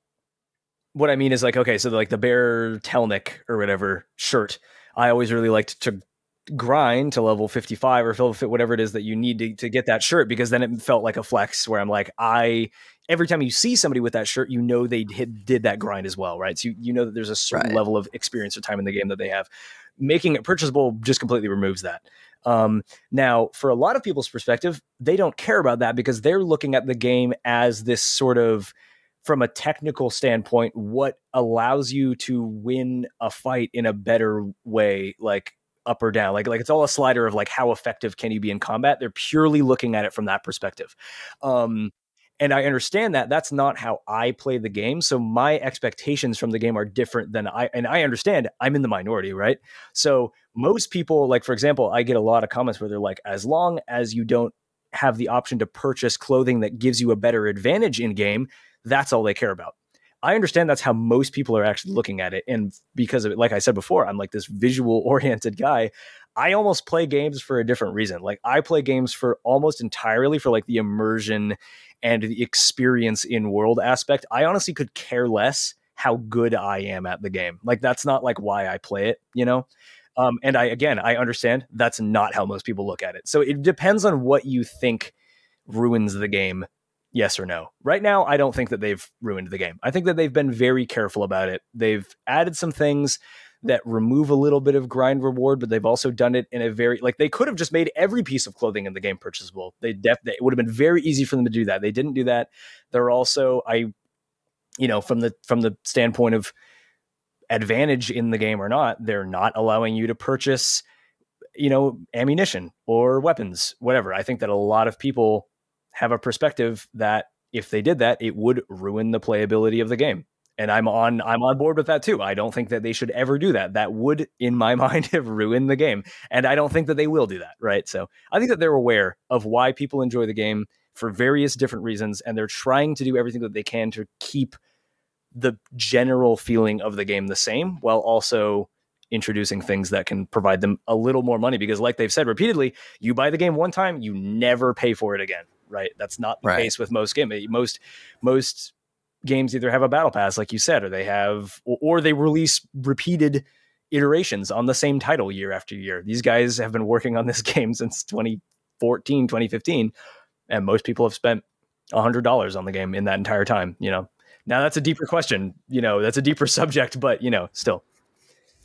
[SPEAKER 2] what I mean is, like, okay, so like the Bear Telnik or whatever shirt, I always really liked to grind to level fifty-five or fit whatever it is that you need to, to get that shirt, because then it felt like a flex where I'm like, I every time you see somebody with that shirt, you know they hit, did that grind as well, right? So you, you know that there's a certain
[SPEAKER 1] right.
[SPEAKER 2] level of experience or time in the game that they have. Making it purchasable just completely removes that. Um, now, for a lot of people's perspective, they don't care about that because they're looking at the game as this sort of, from a technical standpoint, what allows you to win a fight in a better way, like up or down, like like it's all a slider of like how effective can you be in combat. They're purely looking at it from that perspective. Um, and I understand that that's not how I play the game. So my expectations from the game are different than I, and I understand I'm in the minority, right? So most people, like, for example, I get a lot of comments where they're like, as long as you don't have the option to purchase clothing that gives you a better advantage in game, that's all they care about. I understand that's how most people are actually looking at it. And because of it, like I said before, I'm like this visual oriented guy. I almost play games for a different reason. Like, I play games for almost entirely for like the immersion and the experience in world aspect. I honestly could care less how good I am at the game. Like, that's not like why I play it, you know? Um, and I, again, I understand that's not how most people look at it. So it depends on what you think ruins the game. Yes or no. Right now, I don't think that they've ruined the game. I think that they've been very careful about it. They've added some things that remove a little bit of grind reward, but they've also done it in a very, like, they could have just made every piece of clothing in the game purchasable. They def, it would have been very easy for them to do that. They didn't do that. They're also, I, you know, from the from the standpoint of advantage in the game or not, they're not allowing you to purchase, you know, ammunition or weapons, whatever. I think that a lot of people have a perspective that if they did that, it would ruin the playability of the game. And I'm on I'm on board with that too. I don't think that they should ever do that. That would, in my mind, have ruined the game. And I don't think that they will do that, right? So I think that they're aware of why people enjoy the game for various different reasons, and they're trying to do everything that they can to keep the general feeling of the game the same, while also introducing things that can provide them a little more money. Because like they've said repeatedly, you buy the game one time, you never pay for it again. Right. That's not the right. case with most games. Most, most games either have a battle pass, like you said, or they have, or, or they release repeated iterations on the same title year after year. These guys have been working on this game since twenty fourteen, twenty fifteen. And most people have spent a hundred dollars on the game in that entire time. You know, now that's a deeper question, you know, that's a deeper subject, but you know, still.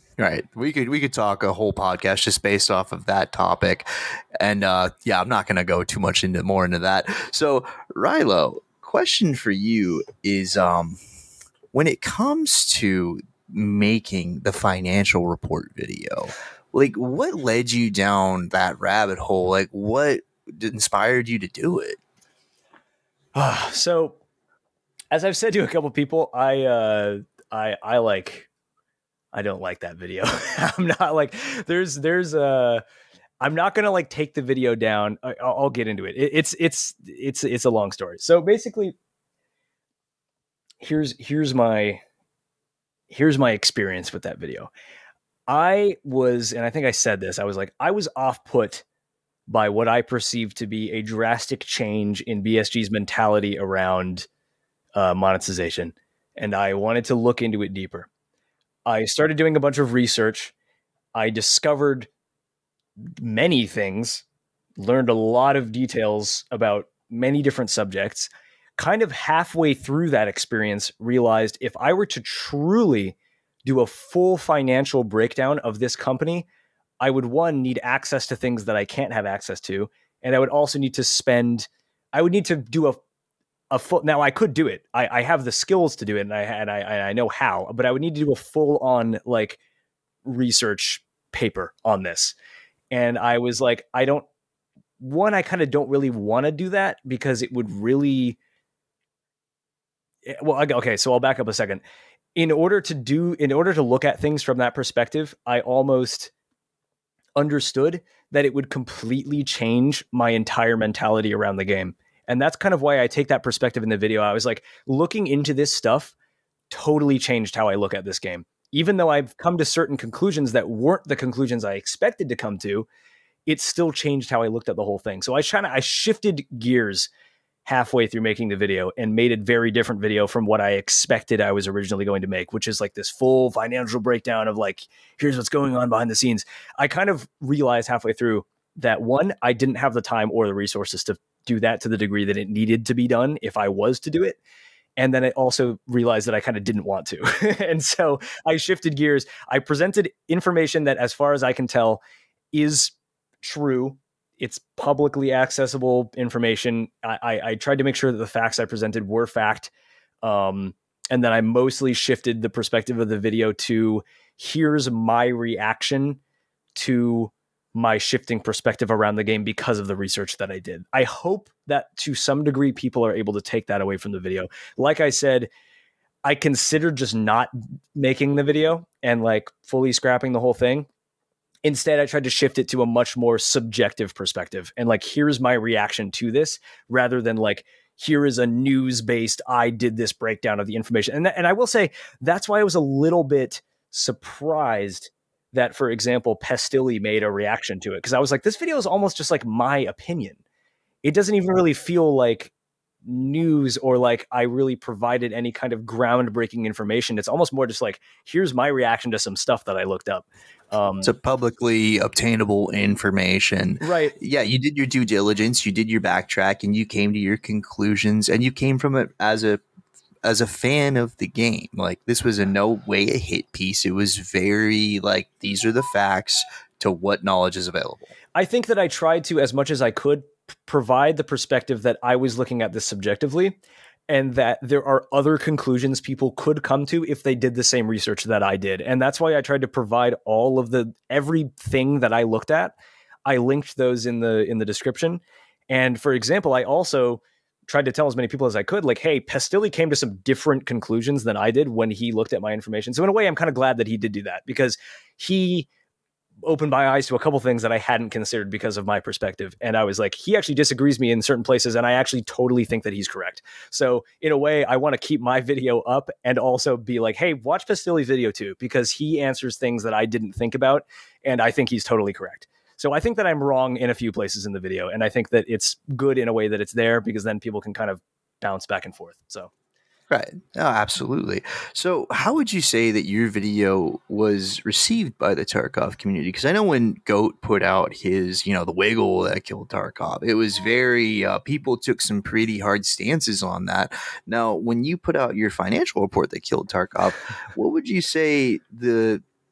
[SPEAKER 1] Right. We could we could talk a whole podcast just based off of that topic. And uh yeah, I'm not gonna go too much into more into that. So Rilo, question for you is um when it comes to making the financial report video, like what led you down that rabbit hole? Like what inspired you to do it?
[SPEAKER 2] So as I've said to a couple people, I uh I I like I don't like that video. I'm not like there's there's a I'm not gonna like take the video down. I, I'll, I'll get into it. it. It's it's it's it's a long story. So basically, here's here's my here's my experience with that video. I was, and I think I said this. I was like, I was off put by what I perceived to be a drastic change in B S G's mentality around uh, monetization, and I wanted to look into it deeper. I started doing a bunch of research. I discovered many things, learned a lot of details about many different subjects. Kind of halfway through that experience, realized if I were to truly do a full financial breakdown of this company, I would, one, need access to things that I can't have access to. And I would also need to spend, I would need to do a A full, now I could do it. I, I have the skills to do it, and I and I and I know how. But I would need to do a full on like research paper on this. And I was like, I don't. One, I kind of don't really want to do that because it would really. Well, okay. So I'll back up a second. In order to do, in order to look at things from that perspective, I almost understood that it would completely change my entire mentality around the game. And that's kind of why I take that perspective in the video. I was like, looking into this stuff totally changed how I look at this game. Even though I've come to certain conclusions that weren't the conclusions I expected to come to, it still changed how I looked at the whole thing. So I trying to, I shifted gears halfway through making the video and made a very different video from what I expected I was originally going to make, which is like this full financial breakdown of like, here's what's going on behind the scenes. I kind of realized halfway through that, one, I didn't have the time or the resources to do that to the degree that it needed to be done if I was to do it. And then I also realized that I kind of didn't want to. And so I shifted gears. I presented information that, as far as I can tell, is true. It's publicly accessible information. I, I, I tried to make sure that the facts I presented were fact. Um, and then I mostly shifted the perspective of the video to, here's my reaction to my shifting perspective around the game because of the research that I did. I hope that to some degree people are able to take that away from the video. Like I said, I considered just not making the video and like fully scrapping the whole thing. Instead, I tried to shift it to a much more subjective perspective. And like, here's my reaction to this, rather than like, here is a news-based, I did this breakdown of the information. And, th- and I will say, that's why I was a little bit surprised that, for example, Pestilli made a reaction to it. Because I was like, this video is almost just like my opinion. It doesn't even really feel like news or like I really provided any kind of groundbreaking information. It's almost more just like, here's my reaction to some stuff that I looked up. Um,
[SPEAKER 1] to publicly obtainable information.
[SPEAKER 2] Right.
[SPEAKER 1] Yeah, you did your due diligence, you did your backtrack, and you came to your conclusions, and you came from it as a as a fan of the game. Like, this was in no way a hit piece. It was very like, these are the facts to what knowledge is available.
[SPEAKER 2] I think that I tried to, as much as I could, p- provide the perspective that I was looking at this subjectively, and that there are other conclusions people could come to if they did the same research that I did. And that's why I tried to provide all of the, everything that I looked at. I linked those in the, in the description. And for example, I also tried to tell as many people as I could, like, hey, Pestilli came to some different conclusions than I did when he looked at my information. So in a way, I'm kind of glad that he did do that, because he opened my eyes to a couple things that I hadn't considered because of my perspective. And I was like, he actually disagrees me in certain places, and I actually totally think that he's correct. So in a way, I want to keep my video up and also be like, hey, watch Pestilli's video too, because he answers things that I didn't think about, and I think he's totally correct. So I think that I'm wrong in a few places in the video, and I think that it's good in a way that it's there, because then people can kind of bounce back and forth. So.
[SPEAKER 1] Right. Oh, absolutely. So how would you say that your video was received by the Tarkov community? Because I know when Goat put out his, you know, the wiggle that killed Tarkov, it was very, uh, people took some pretty hard stances on that. Now, when you put out your financial report that killed Tarkov, what would you say the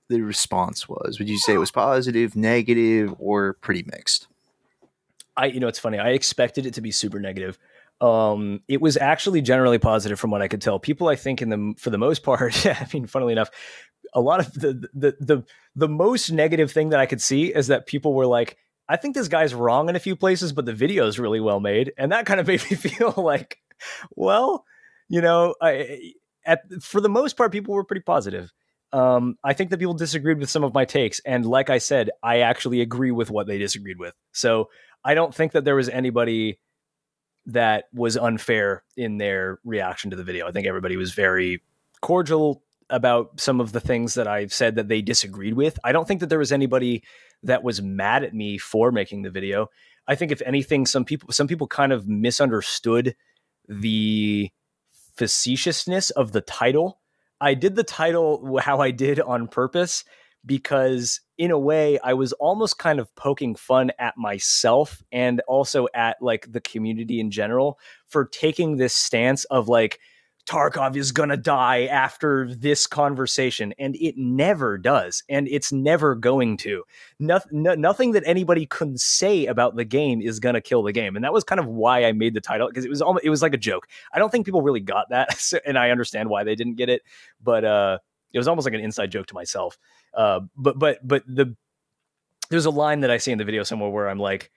[SPEAKER 1] the response was? Would you say it was positive, negative, or pretty mixed?
[SPEAKER 2] I, you know, it's funny. I expected it to be super negative. Um, it was actually generally positive from what I could tell. People, I think, in the for the most part, I mean, funnily enough, a lot of the the the the most negative thing that I could see is that people were like, I think this guy's wrong in a few places, but the video is really well made, and that kind of made me feel like, well, you know, I at for the most part, people were pretty positive. Um, I think that people disagreed with some of my takes, and like I said, I actually agree with what they disagreed with. So I don't think that there was anybody that was unfair in their reaction to the video. I think everybody was very cordial about some of the things that I've said that they disagreed with. I don't think that there was anybody that was mad at me for making the video. I think if anything, some people, some people kind of misunderstood the facetiousness of the title. I did the title how I did on purpose because in a way I was almost kind of poking fun at myself and also at like the community in general for taking this stance of like, Tarkov is going to die after this conversation. And it never does. And it's never going to. No, no, nothing that anybody can say about the game is going to kill the game. And that was kind of why I made the title, because it was almost, it was like a joke. I don't think people really got that. So, and I understand why they didn't get it. But uh, it was almost like an inside joke to myself. Uh, but but but the there's a line that I see in the video somewhere where I'm like,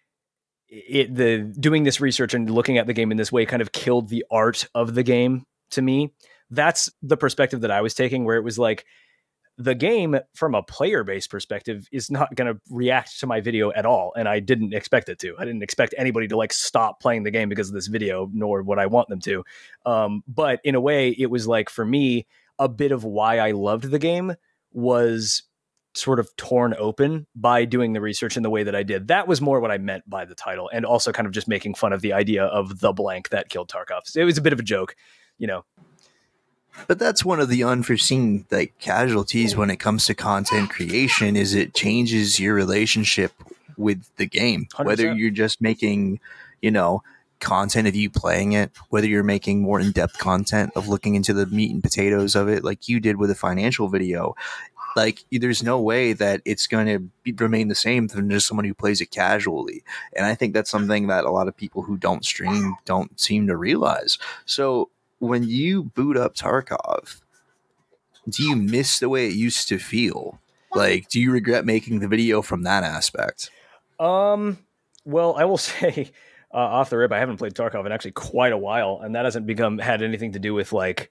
[SPEAKER 2] it the doing this research and looking at the game in this way kind of killed the art of the game to me. That's the perspective that I was taking, where it was like the game from a player-based perspective is not going to react to my video at all. And I didn't expect it to. I didn't expect anybody to like stop playing the game because of this video, nor would I want them to. Um, but in a way, it was like, for me, a bit of why I loved the game was sort of torn open by doing the research in the way that I did. That was more what I meant by the title, and also kind of just making fun of the idea of the blank that killed Tarkov. So it was a bit of a joke, you know.
[SPEAKER 1] But that's one of the unforeseen like casualties when it comes to content creation, is it changes your relationship with the game. one hundred percent. Whether you're just making, you know, content of you playing it, whether you're making more in-depth content of looking into the meat and potatoes of it, like you did with a financial video. Like, there's no way that it's going to be, remain the same than just someone who plays it casually. And I think that's something that a lot of people who don't stream don't seem to realize. So when you boot up Tarkov, do you miss the way it used to feel? Like, do you regret making the video from that aspect?
[SPEAKER 2] Um, well, I will say uh, off the rip, I haven't played Tarkov in actually quite a while. And that hasn't become had anything to do with like,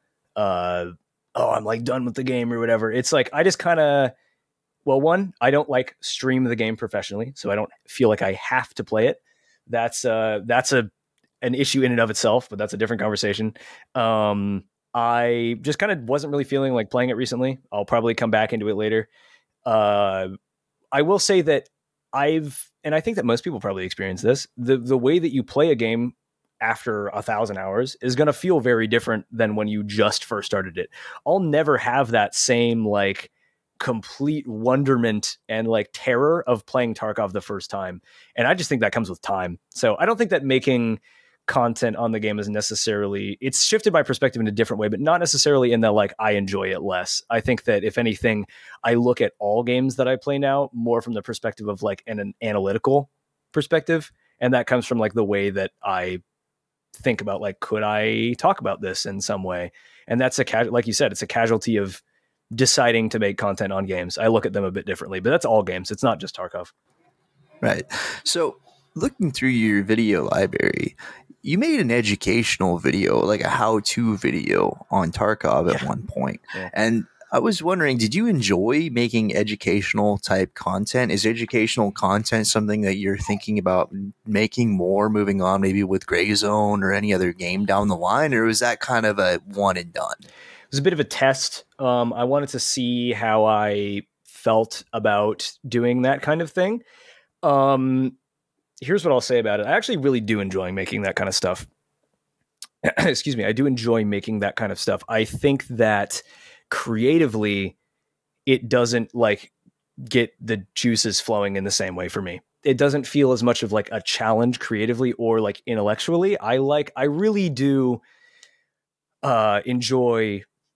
[SPEAKER 2] uh, oh, I'm like done with the game or whatever. It's like, I just kind of, well, one, I don't like stream the game professionally, so I don't feel like I have to play it. That's uh, that's a an issue in and of itself, but that's a different conversation. Um, I just kind of wasn't really feeling like playing it recently. I'll probably come back into it later. Uh, I will say that I've, and I think that most people probably experience this, the the way that you play a game after a thousand hours is going to feel very different than when you just first started it. I'll never have that same like complete wonderment and like terror of playing Tarkov the first time. And I just think that comes with time. So I don't think that making content on the game is necessarily, it's shifted my perspective in a different way, but not necessarily in that like I enjoy it less. I think that if anything, I look at all games that I play now more from the perspective of like an, an analytical perspective. And that comes from like the way that I think about like, could I talk about this in some way? And that's a ca- like you said, it's a casualty of deciding to make content on games. I look at them a bit differently, but that's all games. It's not just Tarkov.
[SPEAKER 1] Right. So looking through your video library, you made an educational video, like a how-to video on Tarkov at yeah. one point. Yeah. And I was wondering, did you enjoy making educational type content? Is educational content something that you're thinking about making more, moving on maybe with Gray Zone or any other game down the line? Or was that kind of a one and done?
[SPEAKER 2] It was a bit of a test. Um, I wanted to see how I felt about doing that kind of thing. Um, here's what I'll say about it. I actually really do enjoy making that kind of stuff. Excuse me. I do enjoy making that kind of stuff. I think that creatively, it doesn't like get the juices flowing in the same way for me. It doesn't feel as much of like a challenge creatively or like intellectually. I like, I really do uh, enjoy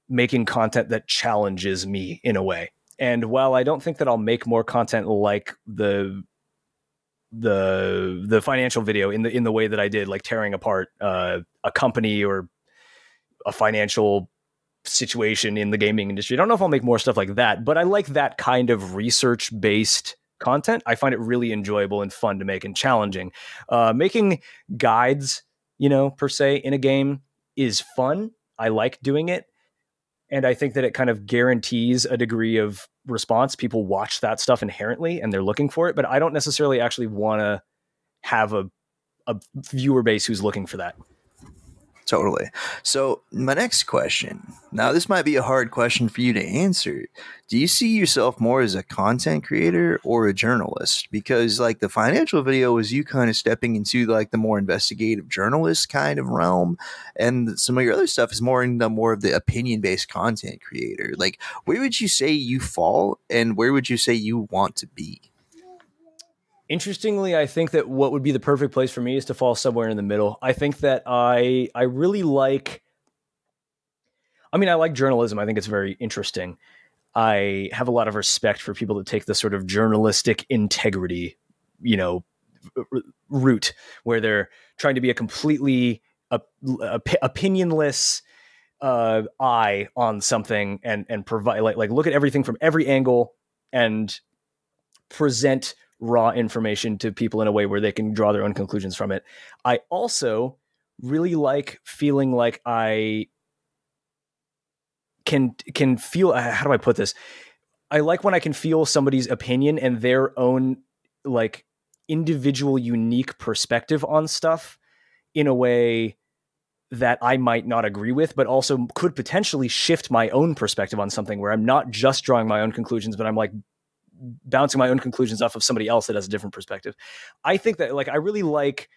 [SPEAKER 2] making content that challenges me in a way. And while I don't think that I'll make more content like the the the financial video in the in the way that I did, like tearing apart uh, a company or a financial situation in the gaming industry, I don't know if I'll make more stuff like that, but I like that kind of research based content. I find it really enjoyable and fun to make and challenging. Uh, making guides, you know, per se in a game is fun. I like doing it. And I think that it kind of guarantees a degree of response. People watch that stuff inherently and they're looking for it, but I don't necessarily actually want to have a, a viewer base who's looking for that.
[SPEAKER 1] Totally. So my next question, now this might be a hard question for you to answer. Do you see yourself more as a content creator or a journalist? Because like the financial video is you kind of stepping into like the more investigative journalist kind of realm. And some of your other stuff is more in the more of the opinion based content creator. Like where would you say you fall and where would you say you want to be?
[SPEAKER 2] Interestingly, I think that what would be the perfect place for me is to fall somewhere in the middle. I think that I I really like, I mean, I like journalism. I think it's very interesting. I have a lot of respect for people that take the sort of journalistic integrity, you know, r- route where they're trying to be a completely op- op- opinionless uh, eye on something and and provide like like look at everything from every angle and present raw information to people in a way where they can draw their own conclusions from it. I also really like feeling like I can can feel, how do I put this? I like when I can feel somebody's opinion and their own like individual unique perspective on stuff in a way that I might not agree with, but also could potentially shift my own perspective on something where I'm not just drawing my own conclusions, but I'm like bouncing my own conclusions off of somebody else that has a different perspective. I think that like, I really like,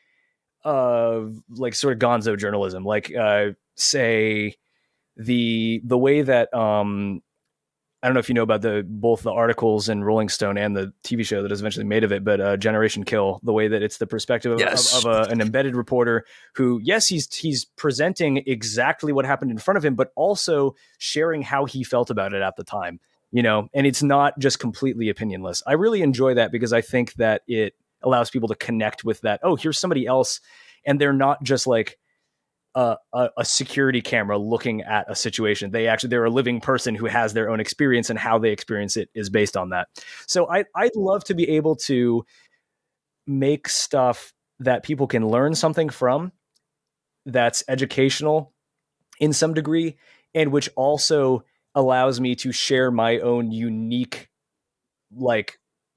[SPEAKER 2] uh, like sort of gonzo journalism, like, uh, say the, the way that, um, I don't know if you know about the, both the articles in Rolling Stone and the T V show that is eventually made of it, but, uh, Generation Kill, the way that it's the perspective of,
[SPEAKER 1] yes.
[SPEAKER 2] of, of a, an embedded reporter who, yes, he's, he's presenting exactly what happened in front of him, but also sharing how he felt about it at the time. You know, and it's not just completely opinionless. I really enjoy that because I think that it allows people to connect with that. Oh, here's somebody else. And they're not just like a, a, a security camera looking at a situation. They actually, they're a living person who has their own experience, and how they experience it is based on that. So I, I'd love to be able to make stuff that people can learn something from, that's educational in some degree, and which also allows me to share my own unique, like,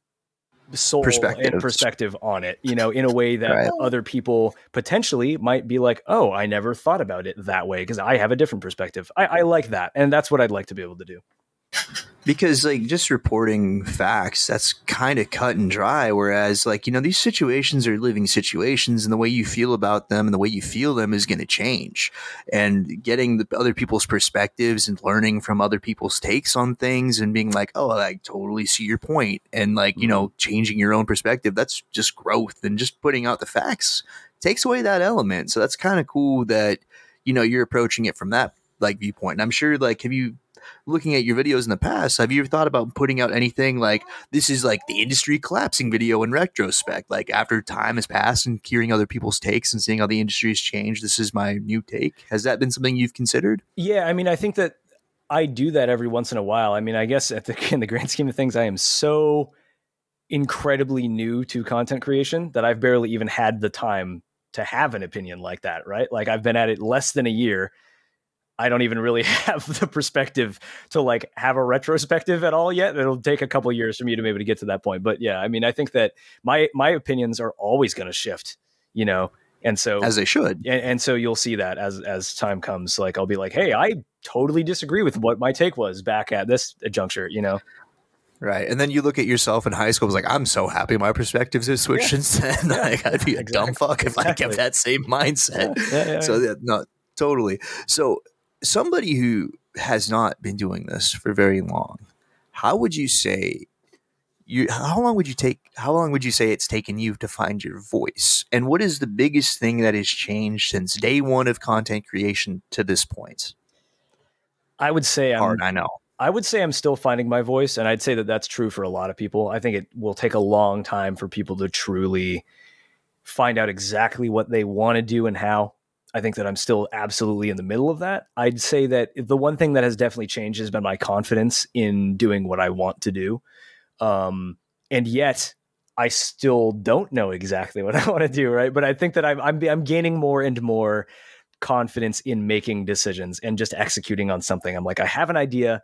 [SPEAKER 2] soul and perspective on it, you know, in a way that right. other people potentially might be like, oh, I never thought about it that way because I have a different perspective. I, I like that. And that's what I'd like to be able to do.
[SPEAKER 1] Because like just reporting facts, that's kind of cut and dry. Whereas like, you know, these situations are living situations, and the way you feel about them and the way you feel them is going to change. And getting the other people's perspectives and learning from other people's takes on things and being like, oh, I totally see your point. And like, you know, changing your own perspective, that's just growth. And just putting out the facts takes away that element. So that's kind of cool that, you know, you're approaching it from that like viewpoint. And I'm sure like, have you, looking at your videos in the past, have you ever thought about putting out anything like this is like the industry collapsing video in retrospect, like after time has passed and hearing other people's takes and seeing how the industry has changed, this is my new take? Has that been something you've considered?
[SPEAKER 2] Yeah, I mean, I think that I do that every once in a while. I mean, I guess at the, in the grand scheme of things, I am so incredibly new to content creation that I've barely even had the time to have an opinion like that, right? Like I've been at it less than a year. I don't even really have the perspective to like have a retrospective at all yet. It'll take a couple of years for me to be able to get to that point. But yeah, I mean, I think that my, my opinions are always going to shift, you know? And so
[SPEAKER 1] as they should.
[SPEAKER 2] And, and so you'll see that as, as time comes, like, I'll be like, hey, I totally disagree with what my take was back at this juncture, you know?
[SPEAKER 1] Right. And then you look at yourself in high school, it's like, I'm so happy my perspectives have switched
[SPEAKER 2] yeah.
[SPEAKER 1] since then.
[SPEAKER 2] Yeah.
[SPEAKER 1] Like, I'd be a
[SPEAKER 2] exactly.
[SPEAKER 1] dumb fuck if exactly. I kept that same mindset.
[SPEAKER 2] Yeah. Yeah, yeah,
[SPEAKER 1] so
[SPEAKER 2] yeah.
[SPEAKER 1] Yeah, no, totally. So somebody who has not been doing this for very long, how would you say you, how long would you take, how long would you say it's taken you to find your voice? And what is the biggest thing that has changed since day one of content creation to this point?
[SPEAKER 2] I would say I'm,
[SPEAKER 1] hard, I know.
[SPEAKER 2] I would say I'm still finding my voice, and I'd say that that's true for a lot of people. I think it will take a long time for people to truly find out exactly what they want to do and how. I think that I'm still absolutely in the middle of that. I'd say that the one thing that has definitely changed has been my confidence in doing what I want to do. Um, and yet I still don't know exactly what I want to do. Right. But I think that I'm, I'm, I'm gaining more and more confidence in making decisions and just executing on something. I'm like, I have an idea.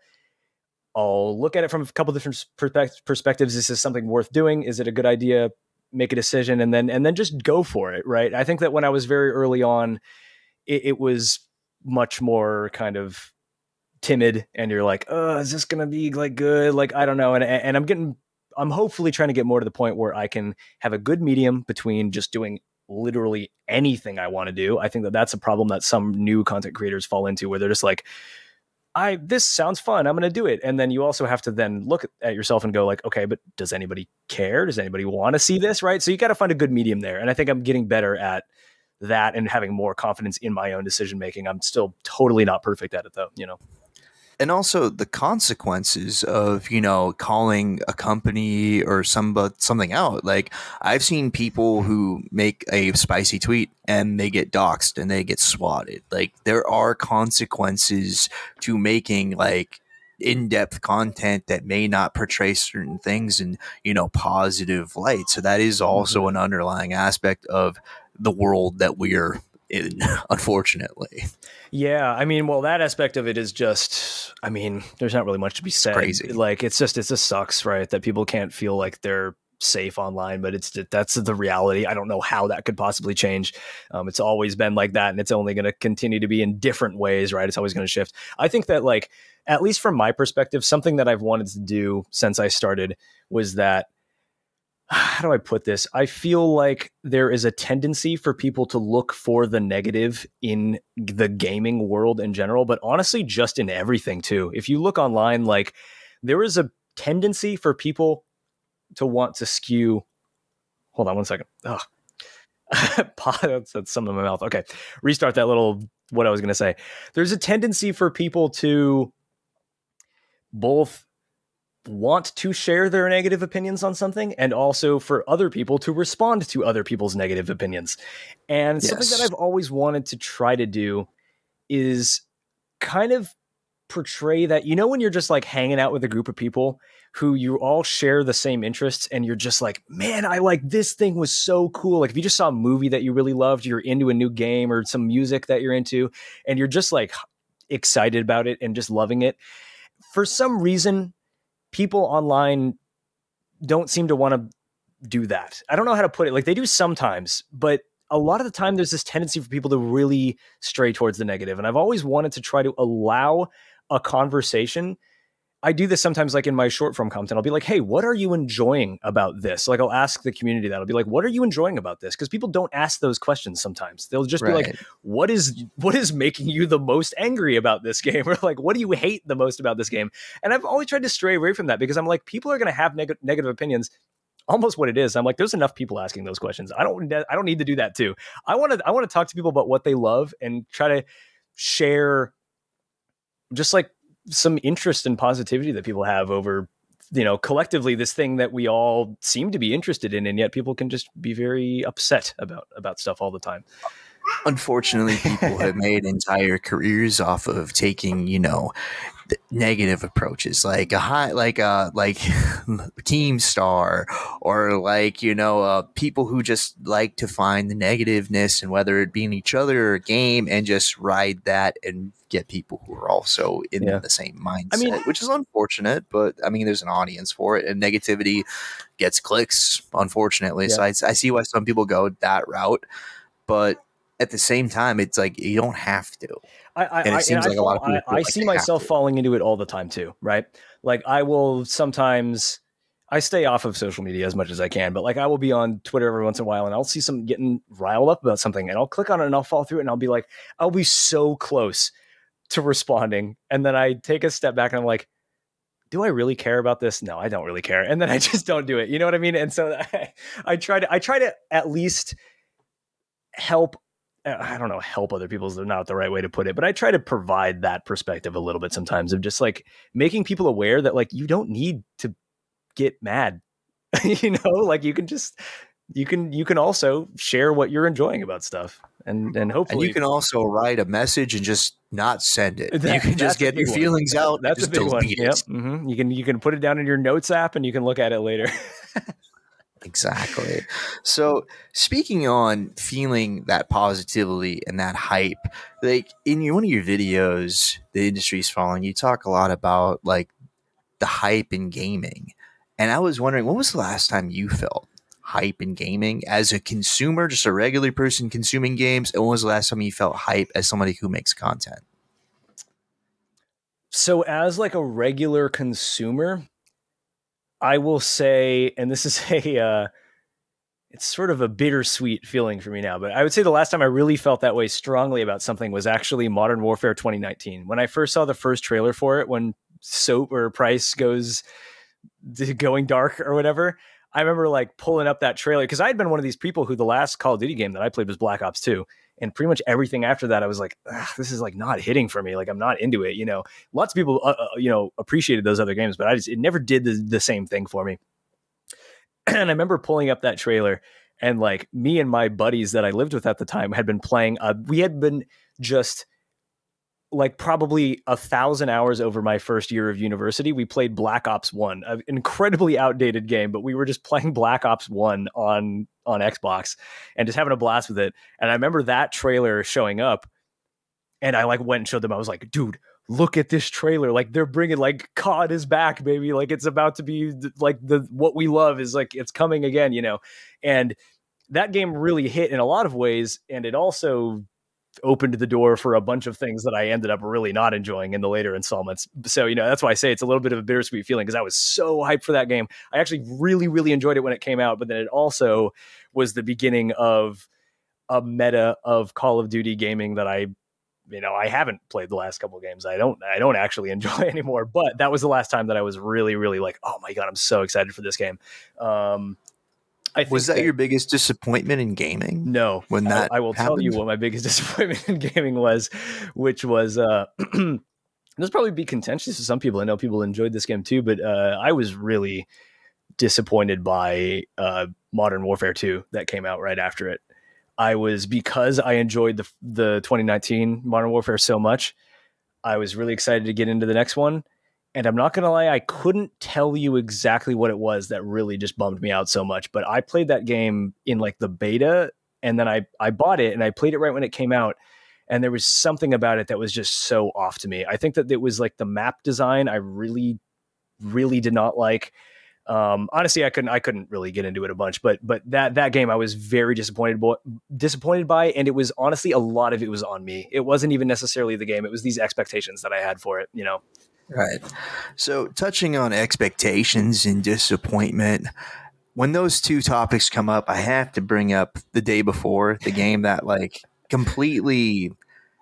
[SPEAKER 2] I'll look at it from a couple different perspe- perspectives. Is this something worth doing? Is it a good idea? Make a decision and then, and then just go for it. Right. I think that when I was very early on, it, it was much more kind of timid and you're like, oh, is this going to be like good? Like, I don't know. And, and I'm getting, I'm hopefully trying to get more to the point where I can have a good medium between just doing literally anything I want to do. I think that that's a problem that some new content creators fall into where they're just like, I, this sounds fun. I'm going to do it. And then you also have to then look at yourself and go like, okay, but does anybody care? Does anybody want to see this? Right. So you got to find a good medium there. And I think I'm getting better at that and having more confidence in my own decision-making. I'm still totally not perfect at it though, you know?
[SPEAKER 1] And also the consequences of, you know, calling a company or some, something out. Like I've seen people who make a spicy tweet and they get doxxed and they get swatted. Like there are consequences to making like in-depth content that may not portray certain things in, you know, positive light. So that is also mm-hmm. an underlying aspect of the world that we're in, unfortunately.
[SPEAKER 2] Yeah, I mean, well, that aspect of it is just, I mean, there's not really much to be said.
[SPEAKER 1] It's crazy.
[SPEAKER 2] Like, it's just, it just sucks, right? That people can't feel like they're safe online, but it's that's the reality. I don't know how that could possibly change. Um, it's always been like that, and it's only going to continue to be in different ways, right? It's always going to shift. I think that, like, at least from my perspective, something that I've wanted to do since I started was that, how do I put this? I feel like there is a tendency for people to look for the negative in the gaming world in general, but honestly, just in everything too. If you look online, like there is a tendency for people to want to skew. Hold on one second. Oh, that's, that's some in my mouth. Okay. Restart that little, what I was going to say. There's a tendency for people to both want to share their negative opinions on something and also for other people to respond to other people's negative opinions. And yes. something that I've always wanted to try to do is kind of portray that, you know, when you're just like hanging out with a group of people who you all share the same interests and you're just like, man, I like this thing was so cool. Like if you just saw a movie that you really loved, you're into a new game or some music that you're into, and you're just like excited about it and just loving it. For some reason, people online don't seem to want to do that. I don't know how to put it. Like they do sometimes, but a lot of the time there's this tendency for people to really stray towards the negative. And I've always wanted to try to allow a conversation. I do this sometimes, like in my short form content, I'll be like, hey, what are you enjoying about this? Like I'll ask the community that. I'll be like, what are you enjoying about this? Because people don't ask those questions sometimes. They'll just right. be like, what is what is making you the most angry about this game? Or like, what do you hate the most about this game? And I've always tried to stray away from that because I'm like, people are going to have neg- negative opinions. Almost what it is. I'm like, there's enough people asking those questions. I don't I don't need to do that too. I want to I want to talk to people about what they love and try to share just like some interest and positivity that people have over, you know, collectively this thing that we all seem to be interested in, and yet people can just be very upset about about stuff all the time.
[SPEAKER 1] Unfortunately, people have made entire careers off of taking, you know, the negative approaches, like a high, like a like Keemstar, or like, you know, uh, people who just like to find the negativeness, and whether it be in each other or a game, and just ride that and get people who are also in yeah. the same mindset, I mean, which is unfortunate, but I mean, there's an audience for it, and negativity gets clicks, unfortunately. Yeah. So I, I see why some people go that route, but at the same time, it's like you don't have to.
[SPEAKER 2] I, I, and it seems and like I, a lot of people. I, I like see myself falling into it all the time too, right? Like I will sometimes, I stay off of social media as much as I can, but like I will be on Twitter every once in a while, and I'll see some getting riled up about something, and I'll click on it and I'll fall through it, and I'll be like, I'll be so close to responding, and then I take a step back and I'm like, do I really care about this? No, I don't really care, and then I just don't do it. You know what I mean? And so I, I try to, I try to at least help I don't know, help other people's not the right way to put it, but I try to provide that perspective a little bit sometimes of just like making people aware that like you don't need to get mad. You know, like you can just you can you can also share what you're enjoying about stuff, and and hopefully
[SPEAKER 1] and you can also write a message and just not send it.
[SPEAKER 2] That,
[SPEAKER 1] you can just get your
[SPEAKER 2] one.
[SPEAKER 1] feelings
[SPEAKER 2] that,
[SPEAKER 1] out.
[SPEAKER 2] That's
[SPEAKER 1] and
[SPEAKER 2] a
[SPEAKER 1] just
[SPEAKER 2] big one.
[SPEAKER 1] delete
[SPEAKER 2] Yep.
[SPEAKER 1] it.
[SPEAKER 2] Mm-hmm. You can you can put it down in your notes app, and you can look at it later.
[SPEAKER 1] Exactly. So speaking on feeling that positivity and that hype, like in your, one of your videos, the industry's falling, you talk a lot about like the hype in gaming. And I was wondering, when was the last time you felt hype in gaming as a consumer, just a regular person consuming games? And when was the last time you felt hype as somebody who makes content?
[SPEAKER 2] So as like a regular consumer, I will say, and this is a, uh, it's sort of a bittersweet feeling for me now, but I would say the last time I really felt that way strongly about something was actually Modern Warfare twenty nineteen. When I first saw the first trailer for it, when Soap or Price goes going dark or whatever, I remember like pulling up that trailer because I had been one of these people who the last Call of Duty game that I played was Black Ops two. And pretty much everything after that, I was like, this is like not hitting for me. Like I'm not into it. You know, lots of people, uh, uh, you know, appreciated those other games, but I just, it never did the, the same thing for me. And I remember pulling up that trailer and like me and my buddies that I lived with at the time had been playing, uh, we had been just like probably a thousand hours over my first year of university. We played Black Ops one, an incredibly outdated game, but we were just playing Black Ops one on, on Xbox and just having a blast with it. And I remember that trailer showing up and I like went and showed them. I was like, dude, look at this trailer. Like they're bringing like C O D is back, baby. Like it's about to be like the, what we love is like, it's coming again, you know? And that game really hit in a lot of ways. And it also opened the door for a bunch of things that I ended up really not enjoying in the later installments. So, you know, that's why I say it's a little bit of a bittersweet feeling because I was so hyped for that game. I actually really, really enjoyed it when it came out, but then it also was the beginning of a meta of Call of Duty gaming that I, you know, I haven't played the last couple of games. I don't, I don't actually enjoy anymore, but that was the last time that I was really, really like, oh my God, I'm so excited for this game. Um, I think
[SPEAKER 1] was that,
[SPEAKER 2] that
[SPEAKER 1] your biggest disappointment in gaming?
[SPEAKER 2] No,
[SPEAKER 1] when that
[SPEAKER 2] I, I will
[SPEAKER 1] happened?
[SPEAKER 2] tell you what my biggest disappointment in gaming was, which was uh, this probably be contentious to some people. I know people enjoyed this game too, but uh, I was really disappointed by uh, Modern Warfare two that came out right after it. I was because I enjoyed the the twenty nineteen Modern Warfare so much. I was really excited to get into the next one. And I'm not going to lie, I couldn't tell you exactly what it was that really just bummed me out so much. But I played that game in like the beta and then I, I bought it and I played it right when it came out. And there was something about it that was just so off to me. I think that it was like the map design I really, really did not like. Um, honestly, I couldn't I couldn't really get into it a bunch. But but that that game I was very disappointed, bo- disappointed by. And it was honestly, a lot of it was on me. It wasn't even necessarily the game. It was these expectations that I had for it, you know.
[SPEAKER 1] Right. So touching on expectations and disappointment, when those two topics come up, I have to bring up the day before, the game that like completely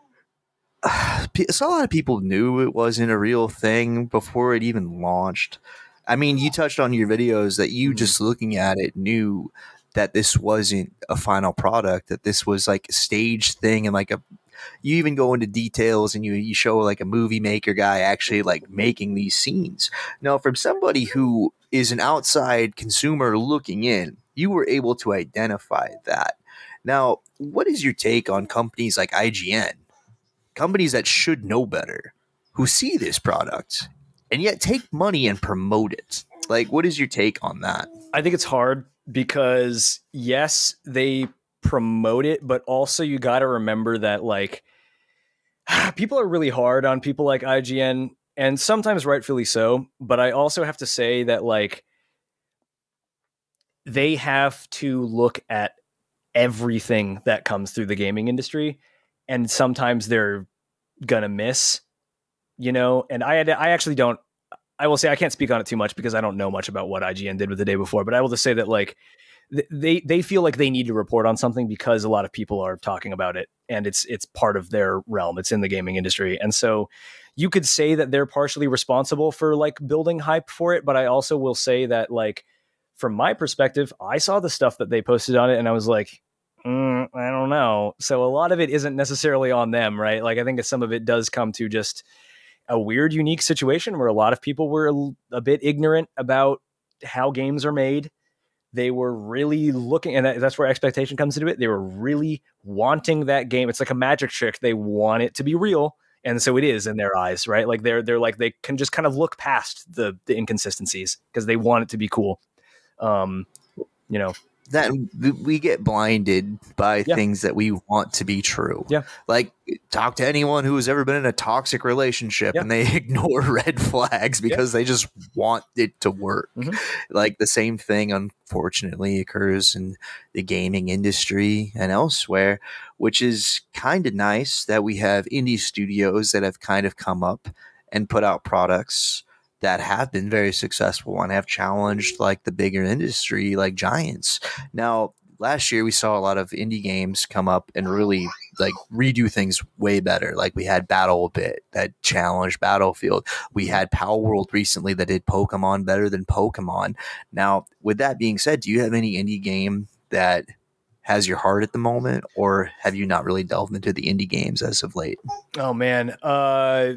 [SPEAKER 1] uh, so a lot of people knew it wasn't a real thing before it even launched. I mean, you touched on your videos that you just looking at it knew that this wasn't a final product, that this was like a stage thing and like a you even go into details and you, you show like a movie maker guy actually like making these scenes. Now, from somebody who is an outside consumer looking in, you were able to identify that. Now, what is your take on companies like I G N, companies that should know better, who see this product and yet take money and promote it? Like, what is your take on that?
[SPEAKER 2] I think it's hard because yes, they promote it, but also you got to remember that like people are really hard on people like I G N and sometimes rightfully so. But I also have to say that like they have to look at everything that comes through the gaming industry. And sometimes they're going to miss, you know, and I had, I actually don't, I will say I can't speak on it too much because I don't know much about what I G N did with the day before, but I will just say that like they they feel like they need to report on something because a lot of people are talking about it and it's it's part of their realm. It's in the gaming industry. And so you could say that they're partially responsible for like building hype for it, but I also will say that like from my perspective, I saw the stuff that they posted on it and I was like, mm, I don't know. So a lot of it isn't necessarily on them, right? Like I think some of it does come to just a weird, unique situation where a lot of people were a, a bit ignorant about how games are made. They were really looking, and that's where expectation comes into it. They were really wanting that game. It's like a magic trick. They want it to be real. And so it is in their eyes, right? Like they're, they're like, they can just kind of look past the, the inconsistencies because they want it to be cool. Um, you know,
[SPEAKER 1] that we get blinded by
[SPEAKER 2] yeah.
[SPEAKER 1] things that we want to be true.
[SPEAKER 2] Yeah.
[SPEAKER 1] Like talk to anyone who has ever been in a toxic relationship yeah. and they ignore red flags because yeah. they just want it to work. Mm-hmm. Like the same thing, unfortunately, occurs in the gaming industry and elsewhere, which is kind of nice that we have indie studios that have kind of come up and put out products that have been very successful and have challenged like the bigger industry, like giants. Now, last year we saw a lot of indie games come up and really like redo things way better. Like we had BattleBit that challenged Battlefield. We had Palworld recently that did Pokemon better than Pokemon. Now, with that being said, do you have any indie game that has your heart at the moment, or have you not really delved into the indie games as of late?
[SPEAKER 2] Oh man, uh,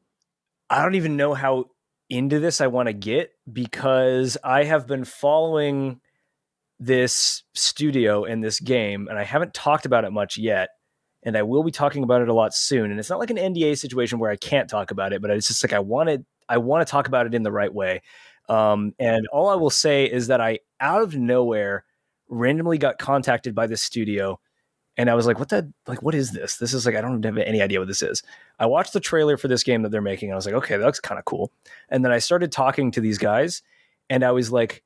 [SPEAKER 2] I don't even know how into this I want to get, because I have been following this studio and this game, and I haven't talked about it much yet, and I will be talking about it a lot soon. And it's not like an N D A situation where I can't talk about it, but it's just like I wanted I want to talk about it in the right way. Um, and all I will say is that I, out of nowhere, randomly got contacted by this studio. And I was like, what the, like, what is this? This is like, I don't have any idea what this is. I watched the trailer for this game that they're making. And I was like, okay, that looks kind of cool. And then I started talking to these guys and I was like,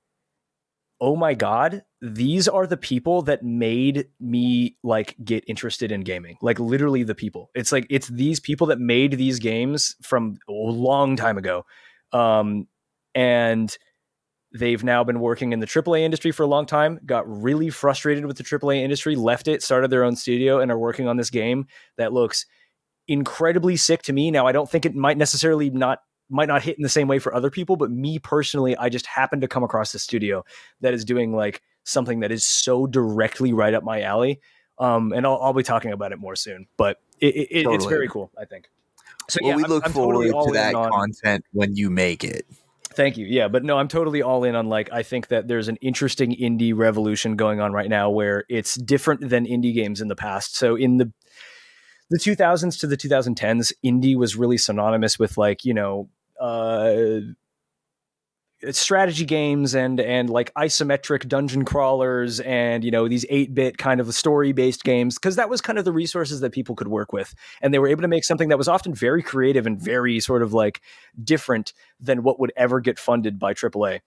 [SPEAKER 2] oh my God, these are the people that made me like get interested in gaming. Like literally the people. It's like, it's these people that made these games from a long time ago. Um, and they've now been working in the triple A industry for a long time, got really frustrated with the triple A industry, left it, started their own studio, and are working on this game that looks incredibly sick to me. Now, I don't think it might necessarily not might not hit in the same way for other people, but me personally, I just happened to come across the studio that is doing like something that is so directly right up my alley. Um, and I'll, I'll be talking about it more soon, but it, it, totally. It's very cool, I think.
[SPEAKER 1] So well, yeah, we look I'm, I'm forward totally to that on, content when you make it.
[SPEAKER 2] Thank you. Yeah, but no, I'm totally all in on like, I think that there's an interesting indie revolution going on right now where it's different than indie games in the past. So in the the two thousands to the twenty tens, indie was really synonymous with like, you know, uh, strategy games and and like isometric dungeon crawlers and, you know, these eight-bit kind of story-based games, because that was kind of the resources that people could work with. And they were able to make something that was often very creative and very sort of like different than what would ever get funded by triple A.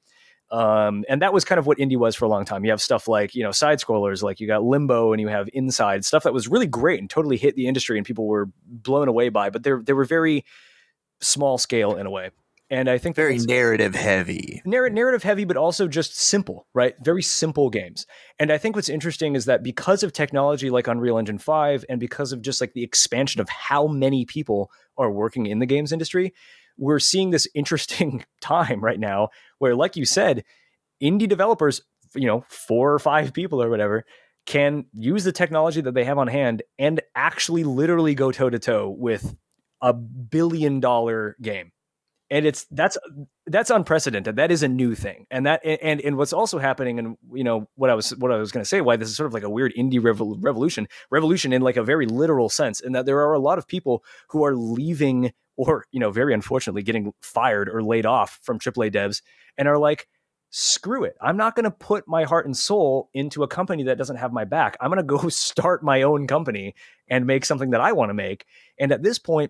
[SPEAKER 2] Um, and that was kind of what indie was for a long time. You have stuff like, you know, side scrollers, like you got Limbo and you have Inside, stuff that was really great and totally hit the industry and people were blown away by, but they're, they were very small scale in a way. And I think
[SPEAKER 1] very narrative heavy,
[SPEAKER 2] narr- narrative heavy, but also just simple, right? Very simple games. And I think what's interesting is that because of technology like Unreal Engine five and because of just like the expansion of how many people are working in the games industry, we're seeing this interesting time right now where, like you said, indie developers, you know, four or five people or whatever, can use the technology that they have on hand and actually literally go toe to toe with a billion dollar game. And it's that's that's unprecedented. That is a new thing, and that and and what's also happening, and you know what I was what I was going to say, why this is sort of like a weird indie revol- revolution, revolution in like a very literal sense, in that there are a lot of people who are leaving, or you know, very unfortunately, getting fired or laid off from triple A devs, and are like, screw it, I'm not going to put my heart and soul into a company that doesn't have my back. I'm going to go start my own company and make something that I want to make. And at this point,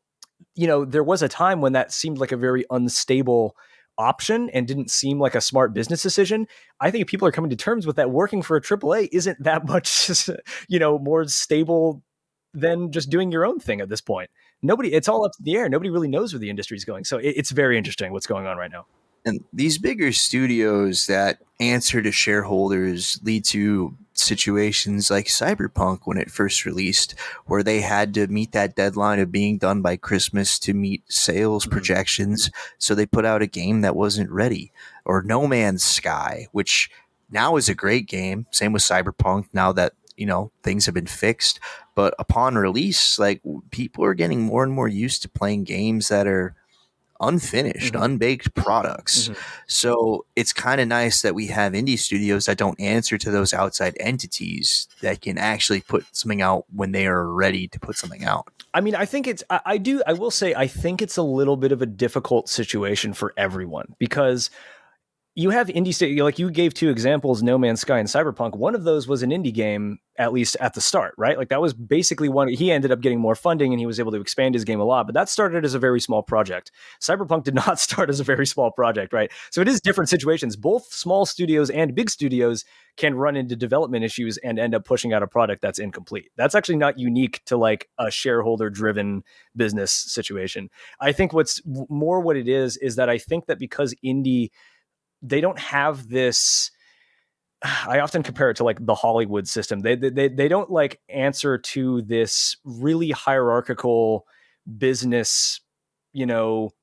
[SPEAKER 2] you know, there was a time when that seemed like a very unstable option and didn't seem like a smart business decision. I think people are coming to terms with that. Working for a triple A isn't that much, you know, more stable than just doing your own thing at this point. Nobody, it's all up to the air. Nobody really knows where the industry is going. So it, it's very interesting what's going on right now.
[SPEAKER 1] And these bigger studios that answer to shareholders lead to situations like Cyberpunk when it first released, where they had to meet that deadline of being done by Christmas to meet sales mm-hmm. projections. So they put out a game that wasn't ready. Or No Man's Sky, which now is a great game. Same with Cyberpunk, now that you know, things have been fixed. But upon release, like people are getting more and more used to playing games that are unfinished, mm-hmm. unbaked products. Mm-hmm. So it's kind of nice that we have indie studios that don't answer to those outside entities that can actually put something out when they are ready to put something out.
[SPEAKER 2] I mean, I think it's, I, I do, I will say, I think it's a little bit of a difficult situation for everyone because you have indie state, like you gave two examples, No Man's Sky and Cyberpunk. One of those was an indie game, at least at the start, right? Like that was basically one, he ended up getting more funding and he was able to expand his game a lot, but that started as a very small project. Cyberpunk did not start as a very small project, right? So it is different situations. Both small studios and big studios can run into development issues and end up pushing out a product that's incomplete. That's actually not unique to like a shareholder driven business situation. I think what's more what it is, is that I think that because indie, they don't have this, I often compare it to like the Hollywood system. They, they, they don't like answer to this really hierarchical business, you know,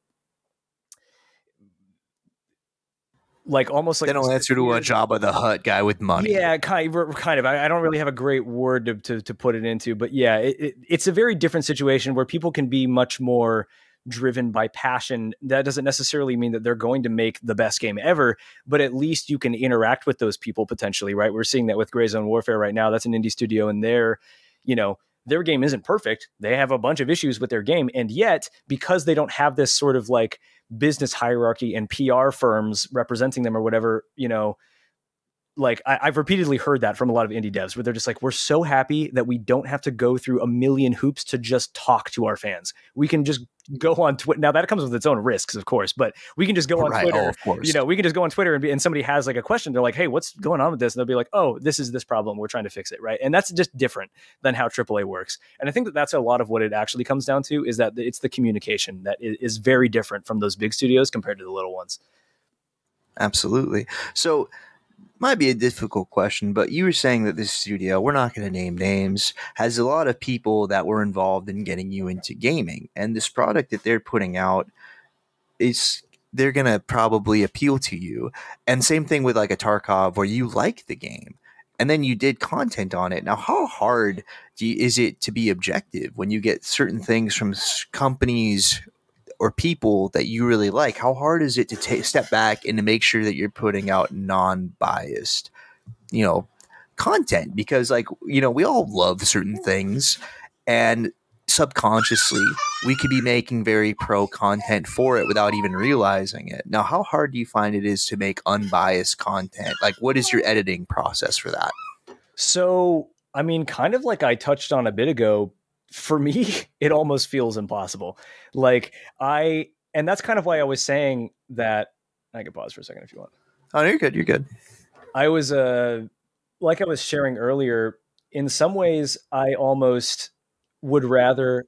[SPEAKER 2] like almost like
[SPEAKER 1] they don't answer to a Jabba the Hutt guy with money.
[SPEAKER 2] Yeah, kind of. Kind of. I, I don't really have a great word to, to, to put it into, but yeah, it, it, it's a very different situation where people can be much more driven by passion. That doesn't necessarily mean that they're going to make the best game ever, but at least you can interact with those people potentially, right? We're seeing that with Gray Zone Warfare right now. That's an indie studio and their, you know, their game isn't perfect. They have a bunch of issues with their game. And yet, because they don't have this sort of like business hierarchy and P R firms representing them or whatever, you know, like I, I've repeatedly heard that from a lot of indie devs where they're just like, we're so happy that we don't have to go through a million hoops to just talk to our fans. We can just go on Twitter. Now that comes with its own risks, of course, but we can just go on
[SPEAKER 1] right.
[SPEAKER 2] Twitter.
[SPEAKER 1] Oh, of course.
[SPEAKER 2] You know, we can just go on Twitter and, be, and somebody has like a question. They're like, hey, what's going on with this? And they'll be like, oh, this is this problem. We're trying to fix it. Right. And that's just different than how triple A works. And I think that that's a lot of what it actually comes down to is that it's the communication that is very different from those big studios compared to the little ones.
[SPEAKER 1] Absolutely. So, might be a difficult question, but you were saying that this studio, we're not going to name names, has a lot of people that were involved in getting you into gaming. And this product that they're putting out is they're going to probably appeal to you. And same thing with like a Tarkov where you like the game and then you did content on it. Now, how hard do you, is it to be objective when you get certain things from companies or people that you really like? How hard is it to take step back and to make sure that you're putting out non-biased, you know, content? Because like, you know, we all love certain things and subconsciously we could be making very pro content for it without even realizing it. Now, how hard do you find it is to make unbiased content? Like, what is your editing process for that?
[SPEAKER 2] So, I mean, kind of like I touched on a bit ago, for me, it almost feels impossible. Like I, and that's kind of why I was saying that. I can pause for a second if you want.
[SPEAKER 1] Oh, you're good. You're good.
[SPEAKER 2] I was, uh, like I was sharing earlier, in some ways, I almost would rather.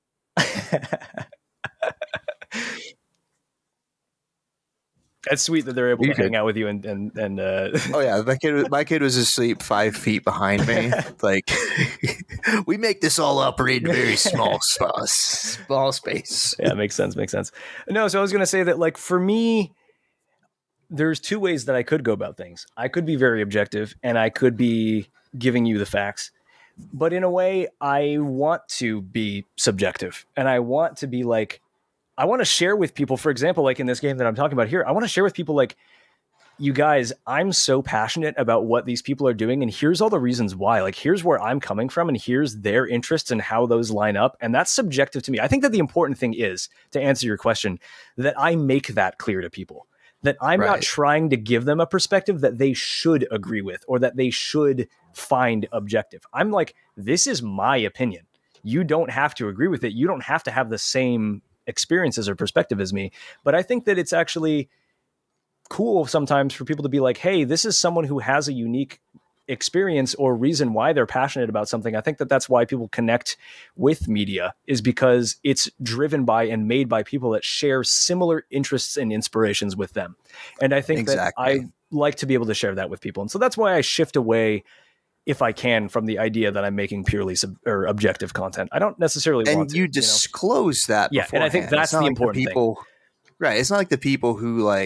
[SPEAKER 2] That's sweet that they're able
[SPEAKER 1] you
[SPEAKER 2] to
[SPEAKER 1] could.
[SPEAKER 2] hang out with you and and and. Uh...
[SPEAKER 1] Oh yeah, my kid, my kid was asleep five feet behind me. Like we make this all operate in a very small space, small space.
[SPEAKER 2] Yeah, makes sense. Makes sense. No, so I was gonna say that, like, for me, there's two ways that I could go about things. I could be very objective, and I could be giving you the facts. But in a way, I want to be subjective, and I want to be like. I want to share with people, for example, like in this game that I'm talking about here, I want to share with people like, you guys, I'm so passionate about what these people are doing. And here's all the reasons why. Like, here's where I'm coming from. And here's their interests and how those line up. And that's subjective to me. I think that the important thing is, to answer your question, that I make that clear to people. That I'm right. not trying to give them a perspective that they should agree with or that they should find objective. I'm like, this is my opinion. You don't have to agree with it. You don't have to have the same experiences or perspective as me. But I think that it's actually cool sometimes for people to be like, hey, this is someone who has a unique experience or reason why they're passionate about something. I think that that's why people connect with media, is because it's driven by and made by people that share similar interests and inspirations with them. And I think exactly. that I like to be able to share that with people. And so that's why I shift away, if I can, from the idea that I'm making purely sub- or objective content. I don't necessarily
[SPEAKER 1] and
[SPEAKER 2] want to.
[SPEAKER 1] And you disclose you know? that
[SPEAKER 2] Yeah, and I think that's the
[SPEAKER 1] like
[SPEAKER 2] important
[SPEAKER 1] the people,
[SPEAKER 2] thing.
[SPEAKER 1] Right. It's not like the people who like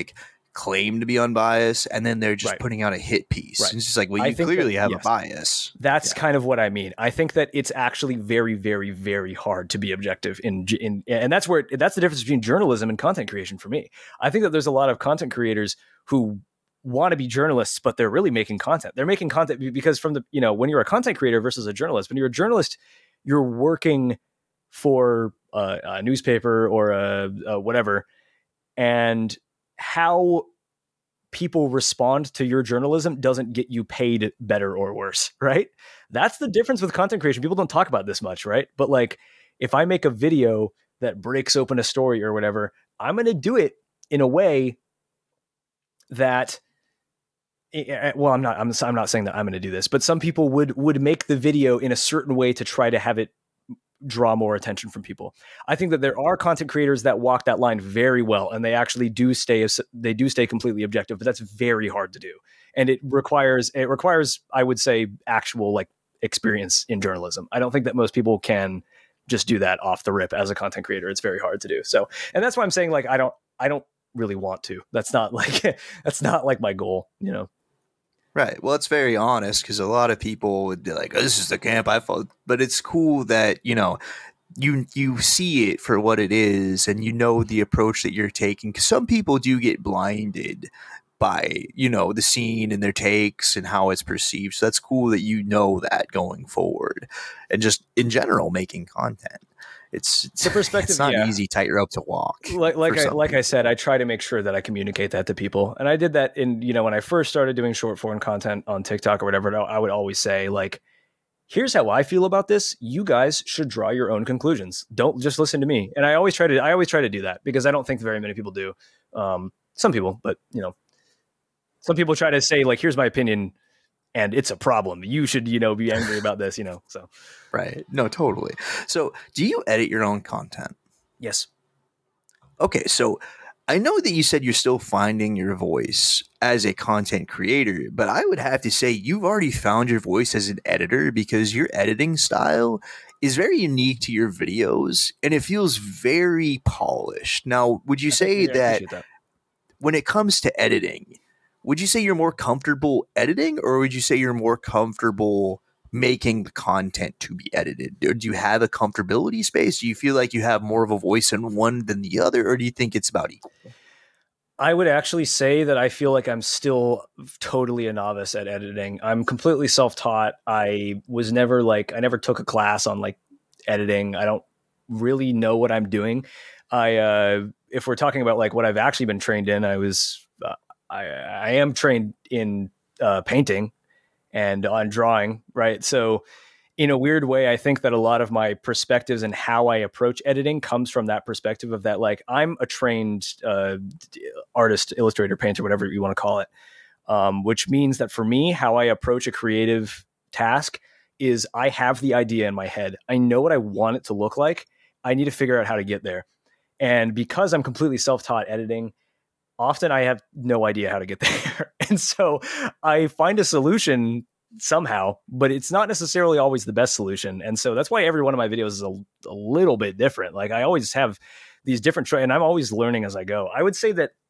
[SPEAKER 1] claim to be unbiased, and then they're just
[SPEAKER 2] Right.
[SPEAKER 1] putting out a hit piece.
[SPEAKER 2] Right.
[SPEAKER 1] It's just like, well,
[SPEAKER 2] I
[SPEAKER 1] you
[SPEAKER 2] think
[SPEAKER 1] clearly
[SPEAKER 2] that-
[SPEAKER 1] have
[SPEAKER 2] yes.
[SPEAKER 1] a bias.
[SPEAKER 2] That's
[SPEAKER 1] Yeah.
[SPEAKER 2] kind of what I mean. I think that it's actually very, very, very hard to be objective in, in, and that's where, that's the difference between journalism and content creation for me. I think that there's a lot of content creators who want to be journalists, but they're really making content. They're making content because from the, you know, when you're a content creator versus a journalist, when you're a journalist, you're working for a, a newspaper or a, a whatever, and how people respond to your journalism doesn't get you paid better or worse, right? That's the difference with content creation. People don't talk about this much, right? But like, if I make a video that breaks open a story or whatever, I'm going to do it in a way that, well, I'm not, I'm, I'm not saying that I'm going to do this, but some people would, would make the video in a certain way to try to have it draw more attention from people. I think that there are content creators that walk that line very well, and they actually do stay, they do stay completely objective, but that's very hard to do. And it requires, it requires, I would say, actual like experience in journalism. I don't think that most people can just do that off the rip as a content creator. It's very hard to do. So, and that's why I'm saying like, I don't, I don't really want to, that's not like, that's not like my goal, you know?
[SPEAKER 1] Right. Well, it's very honest because a lot of people would be like, oh, this is the camp I follow. But it's cool that, you know, you you see it for what it is and you know the approach that you're taking. Because some people do get blinded by, you know, the scene and their takes and how it's perceived. So that's cool that you know that going forward. And just in general, making content. It's, it's
[SPEAKER 2] the perspective.
[SPEAKER 1] It's not
[SPEAKER 2] yeah.
[SPEAKER 1] an easy tightrope to walk.
[SPEAKER 2] Like, like I, like
[SPEAKER 1] people.
[SPEAKER 2] I said, I try to make sure that I communicate that to people. And I did that in, you know, when I first started doing short form content on TikTok or whatever, I would always say like, here's how I feel about this. You guys should draw your own conclusions. Don't just listen to me. And I always try to, I always try to do that because I don't think very many people do. Um, some people, but you know, some people try to say like, here's my opinion and it's a problem. You should, you know, be angry about this, you know, so.
[SPEAKER 1] Right. No, totally. So do you edit your own content?
[SPEAKER 2] Yes.
[SPEAKER 1] Okay. So I know that you said you're still finding your voice as a content creator, but I would have to say you've already found your voice as an editor because your editing style is very unique to your videos and it feels very polished. Now, would you
[SPEAKER 2] I
[SPEAKER 1] say
[SPEAKER 2] think,
[SPEAKER 1] that,
[SPEAKER 2] that
[SPEAKER 1] when it comes to editing, would you say you're more comfortable editing or would you say you're more comfortable making the content to be edited? Do you have a comfortability space? Do you feel like you have more of a voice in one than the other, or do you think it's about equal?
[SPEAKER 2] I would actually say that I feel like I'm still totally a novice at editing. I'm completely self-taught. I was never like, I never took a class on like editing. I don't really know what I'm doing. I, uh, if we're talking about like what I've actually been trained in, I was, uh, I, I am trained in uh, painting and on drawing, right? So in a weird way, I think that a lot of my perspectives and how I approach editing comes from that perspective of that, like I'm a trained uh, artist, illustrator, painter, whatever you want to call it, um, which means that for me, how I approach a creative task is I have the idea in my head. I know what I want it to look like. I need to figure out how to get there. And because I'm completely self-taught editing, often I have no idea how to get there. And so I find a solution somehow, but it's not necessarily always the best solution. And so that's why every one of my videos is a, a little bit different. Like I always have these different, tra- and I'm always learning as I go. I would say that,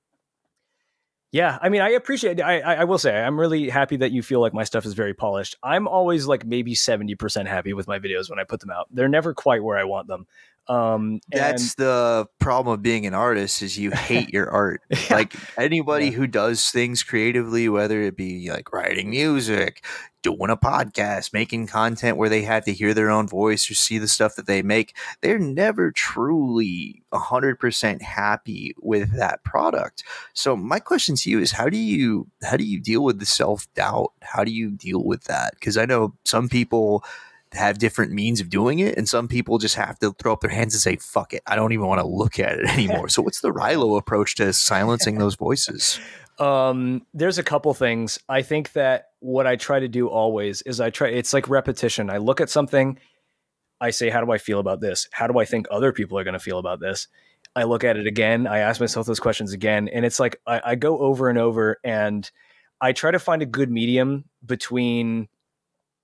[SPEAKER 2] yeah, I mean, I appreciate, I, I will say, I'm really happy that you feel like my stuff is very polished. I'm always like maybe seventy percent happy with my videos when I put them out. They're never quite where I want them. Um,
[SPEAKER 1] That's
[SPEAKER 2] and,
[SPEAKER 1] the problem of being an artist is you hate your art.
[SPEAKER 2] Yeah.
[SPEAKER 1] Like anybody
[SPEAKER 2] Yeah.
[SPEAKER 1] who does things creatively, whether it be like writing music, doing a podcast, making content where they have to hear their own voice or see the stuff that they make, they're never truly one hundred percent happy with that product. So my question to you is how do you how do you deal with the self-doubt? How do you deal with that? Because I know some people have different means of doing it, and some people just have to throw up their hands and say, fuck it, I don't even want to look at it anymore. So what's the Rilo approach to silencing those voices?
[SPEAKER 2] Um, there's a couple things. I think that what I try to do always is I try, it's like repetition. I look at something, I say, how do I feel about this? How do I think other people are going to feel about this? I look at it again. I ask myself those questions again. And it's like, I, I go over and over and I try to find a good medium between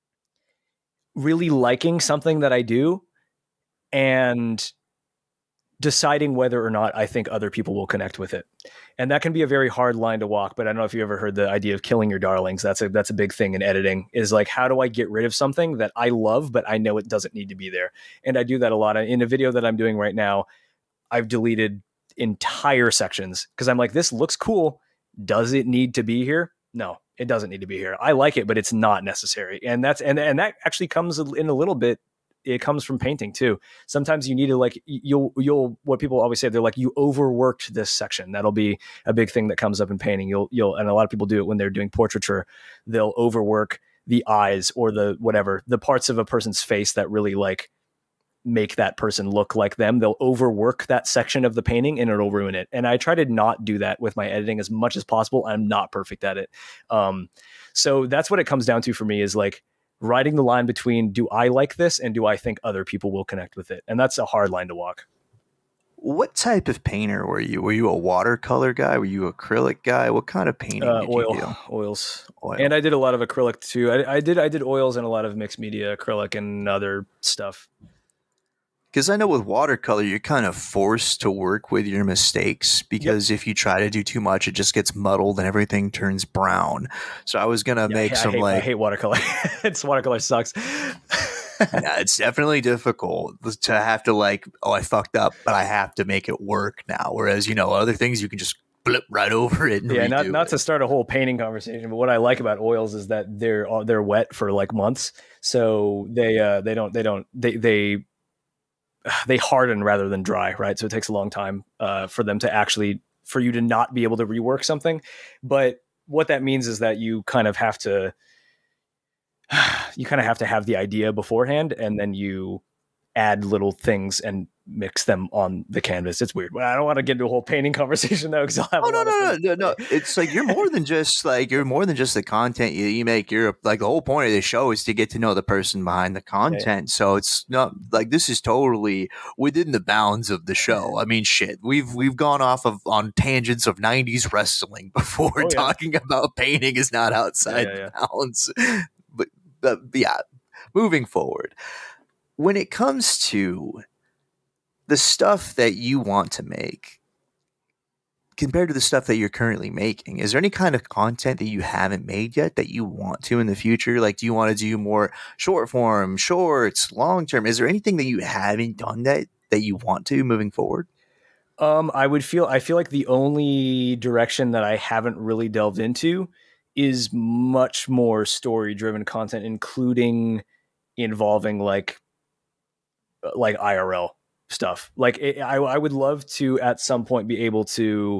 [SPEAKER 2] really liking something that I do and deciding whether or not I think other people will connect with it. And that can be a very hard line to walk, but I don't know if you ever heard the idea of killing your darlings. That's a that's a big thing in editing, is like, how do I get rid of something that I love but I know it doesn't need to be there? And I do that a lot. In a video that I'm doing right now, I've deleted entire sections because I'm like, this looks cool. Does it need to be here? No, it doesn't need to be here. I like it, but it's not necessary. And that's and and that actually comes in a little bit. It comes from painting too. Sometimes you need to like, you'll, you'll, what people always say, they're like, you overworked this section. That'll be a big thing that comes up in painting. You'll, you'll, and a lot of people do it when they're doing portraiture. They'll overwork the eyes or the, whatever, the parts of a person's face that really like make that person look like them. They'll overwork that section of the painting and it'll ruin it. And I try to not do that with my editing as much as possible. I'm not perfect at it. Um, so that's what it comes down to for me, is like, riding the line between, do I like this and do I think other people will connect with it? And that's a hard line to walk.
[SPEAKER 1] What type of painter were you? Were you a watercolor guy? Were you acrylic guy? What kind of painting
[SPEAKER 2] Uh,
[SPEAKER 1] did
[SPEAKER 2] oil,
[SPEAKER 1] you do?
[SPEAKER 2] oils,
[SPEAKER 1] Oil.
[SPEAKER 2] And I did a lot of acrylic too. I, I did, I did oils and a lot of mixed media, acrylic and other stuff.
[SPEAKER 1] Because I know with watercolor, you're kind of forced to work with your mistakes, because yep. if you try to do too much, it just gets muddled and everything turns brown. So I was going to
[SPEAKER 2] yeah,
[SPEAKER 1] make
[SPEAKER 2] I,
[SPEAKER 1] some
[SPEAKER 2] I hate,
[SPEAKER 1] like...
[SPEAKER 2] I hate watercolor. It's watercolor sucks.
[SPEAKER 1] Yeah, it's definitely difficult to have to like, oh, I fucked up, but I have to make it work now. Whereas, you know, other things you can just blip right over it. And
[SPEAKER 2] yeah, not, not
[SPEAKER 1] it.
[SPEAKER 2] to start a whole painting conversation, but what I like about oils is that they're they're wet for like months. So they uh, they don't they don't they they they harden rather than dry, right? So it takes a long time uh, for them to actually, for you to not be able to rework something. But what that means is that you kind of have to, you kind of have to have the idea beforehand, and then you add little things and mix them on the canvas. It's weird. Well, I don't want to get into a whole painting conversation though, because I'll have
[SPEAKER 1] oh,
[SPEAKER 2] a
[SPEAKER 1] no,
[SPEAKER 2] lot
[SPEAKER 1] no,
[SPEAKER 2] of
[SPEAKER 1] no, no, no. It's like, you're more than just like, you're more than just the content you, you make. You're like, the whole point of the show is to get to know the person behind the content. Yeah, yeah. So it's not like, this is totally within the bounds of the show. I mean, shit, we've, we've gone off of on tangents of nineties wrestling before. Oh, yeah. Talking about painting is not outside yeah, yeah, the bounds. But, but yeah, moving forward, when it comes to the stuff that you want to make compared to the stuff that you're currently making, is there any kind of content that you haven't made yet that you want to in the future? Like, do you want to do more short form, shorts, long term? Is there anything that you haven't done that that you want to moving forward?
[SPEAKER 2] Um, I would feel, I feel like the only direction that I haven't really delved into is much more story driven content, including involving like, like I R L stuff. Like it, I, I would love to at some point be able to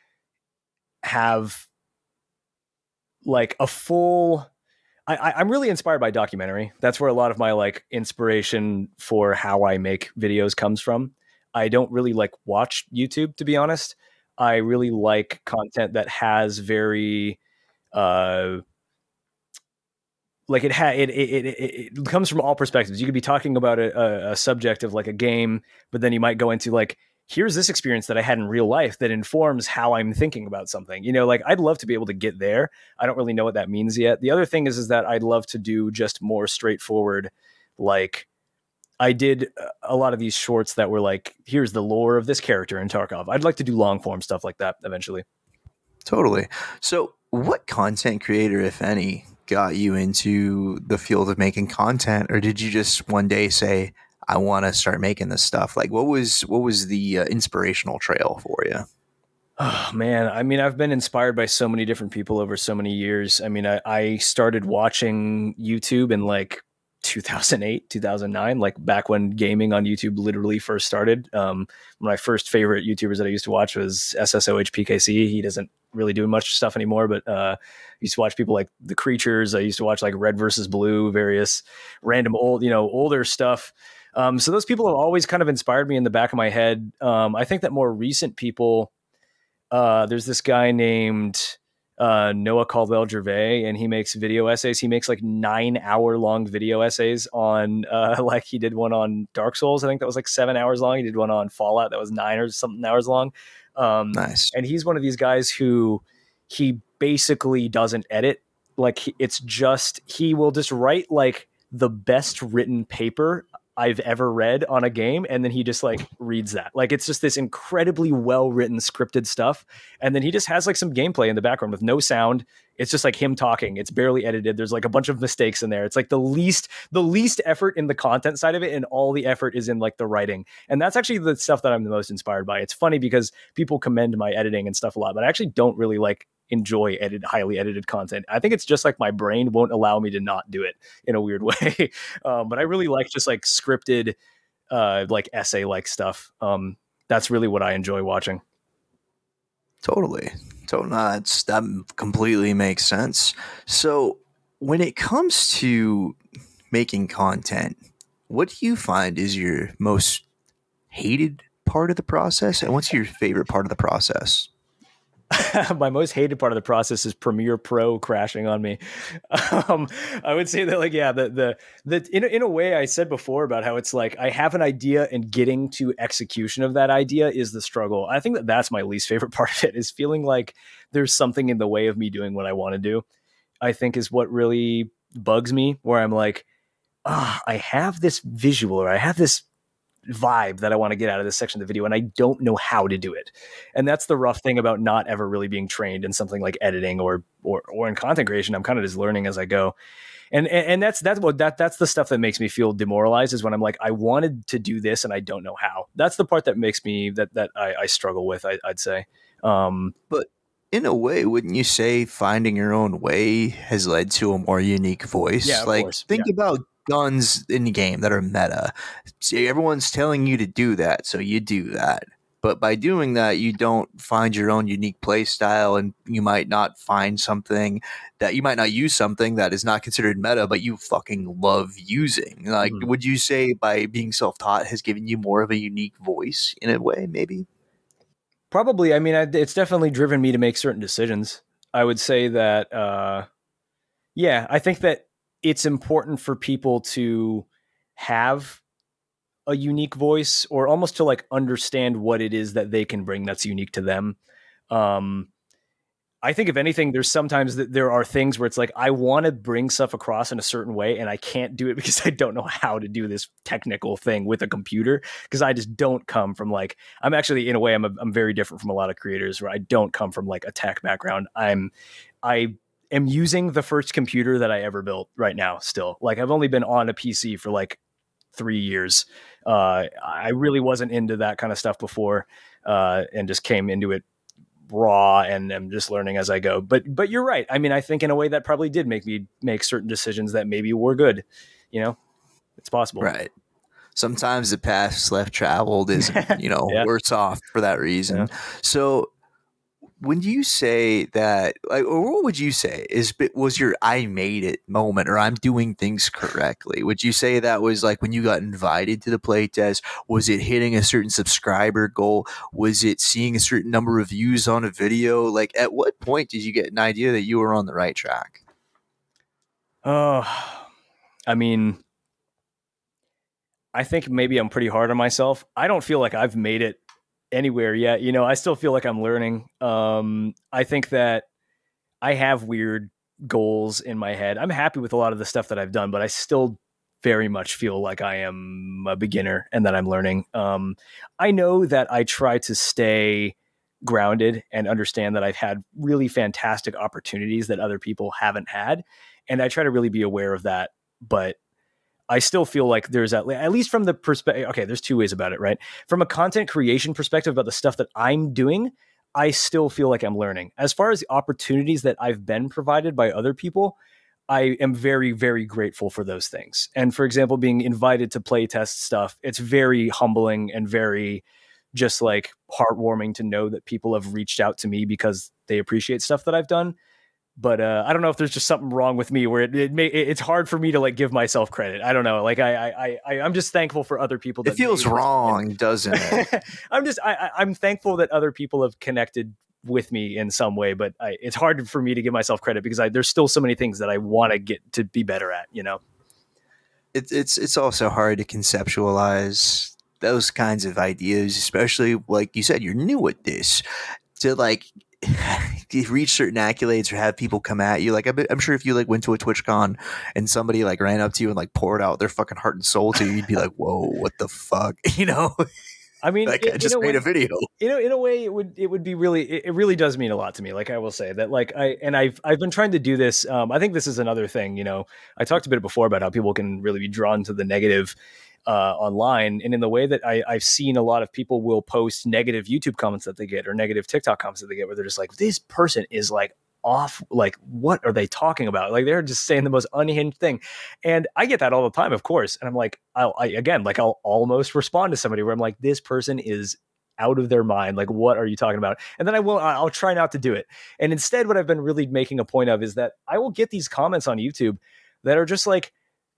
[SPEAKER 2] have like a full, I, I, I'm really inspired by documentary. That's where a lot of my like inspiration for how I make videos comes from. I don't really like watch YouTube, to be honest. I really like content that has very, uh, like it, ha- it, it, it, it comes from all perspectives. You could be talking about a, a subject of like a game, but then you might go into like, here's this experience that I had in real life that informs how I'm thinking about something. You know, like I'd love to be able to get there. I don't really know what that means yet. The other thing is, is that I'd love to do just more straightforward. Like I did a lot of these shorts that were like, here's the lore of this character in Tarkov. I'd like to do long form stuff like that eventually.
[SPEAKER 1] Totally. So what content creator, if any, got you into the field of making content, or did you just one day say, I want to start making this stuff? Like, what was what was the uh, inspirational trail for you?
[SPEAKER 2] Oh man, I mean, I've been inspired by so many different people over so many years. I mean, I, I started watching YouTube in like two thousand eight, two thousand nine, like back when gaming on YouTube literally first started. Um, my first favorite YouTubers that I used to watch was S S O H P K C. He doesn't really do much stuff anymore, but uh, I used to watch people like The Creatures. I used to watch like Red versus Blue, various random old, you know, older stuff. Um, so those people have always kind of inspired me in the back of my head. Um, I think that more recent people, uh, there's this guy named uh, Noah Caldwell Gervais, and he makes video essays. He makes like nine hour long video essays on, uh, like he did one on Dark Souls. I think that was like seven hours long. He did one on Fallout that was nine or something hours long. Um,
[SPEAKER 1] nice.
[SPEAKER 2] And he's one of these guys who he basically doesn't edit. Like he, it's just, he will just write like the best written paper I've ever read on a game, and then he just like reads that. Like it's just this incredibly well written scripted stuff, and then he just has like some gameplay in the background with no sound. It's just like him talking. It's barely edited. There's like a bunch of mistakes in there. It's like the least the least effort in the content side of it, and all the effort is in like the writing. And that's actually the stuff that I'm the most inspired by. It's funny because people commend my editing and stuff a lot, but I actually don't really like enjoy edit highly edited content. I think it's just like my brain won't allow me to not do it in a weird way. um, but I really like just like scripted, uh, like essay like stuff. Um, that's really what I enjoy watching.
[SPEAKER 1] Totally. Totally. That's, that completely makes sense. So when it comes to making content, what do you find is your most hated part of the process? And what's your favorite part of the process?
[SPEAKER 2] My most hated part of the process is Premiere Pro crashing on me. Um, I would say that, like, yeah, the the the in in a way I said before about how it's like I have an idea and getting to execution of that idea is the struggle. I think that that's my least favorite part of it, is feeling like there's something in the way of me doing what I want to do. I think is what really bugs me, where I'm like, ah, oh, I have this visual, or I have this vibe that I want to get out of this section of the video, and I don't know how to do it. And that's the rough thing about not ever really being trained in something like editing or or or in content creation. I'm kind of just learning as I go. And and, and that's that's what that that's the stuff that makes me feel demoralized, is when I'm like, I wanted to do this and I don't know how. That's the part that makes me that that I, I struggle with, I, I'd say. Um,
[SPEAKER 1] but in a way, wouldn't you say finding your own way has led to a more unique voice?
[SPEAKER 2] Yeah, of
[SPEAKER 1] like
[SPEAKER 2] course.
[SPEAKER 1] think
[SPEAKER 2] Yeah.
[SPEAKER 1] about guns in the game that are meta. See, everyone's telling you to do that, so you do that. But by doing that, you don't find your own unique play style, and you might not find something that you might not use something that is not considered meta, but you fucking love using. Like, mm-hmm. Would you say by being self-taught has given you more of a unique voice in a way, maybe?
[SPEAKER 2] Probably. I mean, I, it's definitely driven me to make certain decisions. I would say that, uh, yeah, I think that it's important for people to have a unique voice, or almost to like understand what it is that they can bring that's unique to them. Um, I think if anything, there's sometimes that there are things where it's like, I want to bring stuff across in a certain way, and I can't do it because I don't know how to do this technical thing with a computer, because I just don't come from like, I'm actually in a way, I'm, a, I'm very different from a lot of creators where I don't come from like a tech background. I'm, I am using the first computer that I ever built right now still. Like I've only been on a P C for like three years. Uh, I really wasn't into that kind of stuff before, uh, and just came into it raw, and I'm just learning as I go. But but you're right. I mean, I think in a way that probably did make me make certain decisions that maybe were good. You know, it's possible.
[SPEAKER 1] Right. Sometimes the path left traveled is, you know,
[SPEAKER 2] yeah.
[SPEAKER 1] worse off for that reason.
[SPEAKER 2] Yeah.
[SPEAKER 1] So when you say that, like, or what would you say is was your I made it moment, or I'm doing things correctly? Would you say that was like when you got invited to the playtest? Was it hitting a certain subscriber goal? Was it seeing a certain number of views on a video? Like, at what point did you get an idea that you were on the right track?
[SPEAKER 2] Oh, I mean, I think maybe I'm pretty hard on myself. I don't feel like I've made it anywhere yet. You know, I still feel like I'm learning. Um, I think that I have weird goals in my head. I'm happy with a lot of the stuff that I've done, but I still very much feel like I am a beginner and that I'm learning. Um, I know that I try to stay grounded and understand that I've had really fantastic opportunities that other people haven't had. And I try to really be aware of that. But I still feel like there's at, at least from the perspective, okay, there's two ways about it, right? From a content creation perspective about the stuff that I'm doing, I still feel like I'm learning. As far as the opportunities that I've been provided by other people, I am very, very grateful for those things. And for example, being invited to play test stuff, it's very humbling and very just like heartwarming to know that people have reached out to me because they appreciate stuff that I've done. But uh, I don't know if there's just something wrong with me where it, it may, it's hard for me to like give myself credit. I don't know. Like I, I, I, I'm just thankful for other people. That
[SPEAKER 1] it feels wrong, doesn't it?
[SPEAKER 2] I'm just, I, I'm thankful that other people have connected with me in some way, but I, it's hard for me to give myself credit because I, there's still so many things that I want to get to be better at, you know?
[SPEAKER 1] It's, it's, it's also hard to conceptualize those kinds of ideas, especially like you said, you're new at this. To like you reach certain accolades or have people come at you. Like I'm, I'm sure if you like went to a TwitchCon and somebody like ran up to you and like poured out their fucking heart and soul to you, you'd be like, whoa, what the fuck? You know?
[SPEAKER 2] I mean,
[SPEAKER 1] like
[SPEAKER 2] it,
[SPEAKER 1] I just
[SPEAKER 2] a
[SPEAKER 1] made
[SPEAKER 2] way,
[SPEAKER 1] a video.
[SPEAKER 2] You know, in a way, it would it would be really it, it really does mean a lot to me. Like I will say that, like I and I've I've been trying to do this. Um, I think this is another thing. You know, I talked a bit before about how people can really be drawn to the negative uh, online, and in the way that I, I've seen a lot of people will post negative YouTube comments that they get or negative TikTok comments that they get, where they're just like, this person is like off, like what are they talking about? Like they're just saying the most unhinged thing. And I get that all the time, of course. And I'm like, I'll, I again, like I'll almost respond to somebody where I'm like, this person is out of their mind. Like, what are you talking about? And then I will, I'll try not to do it. And instead, what I've been really making a point of is that I will get these comments on YouTube that are just like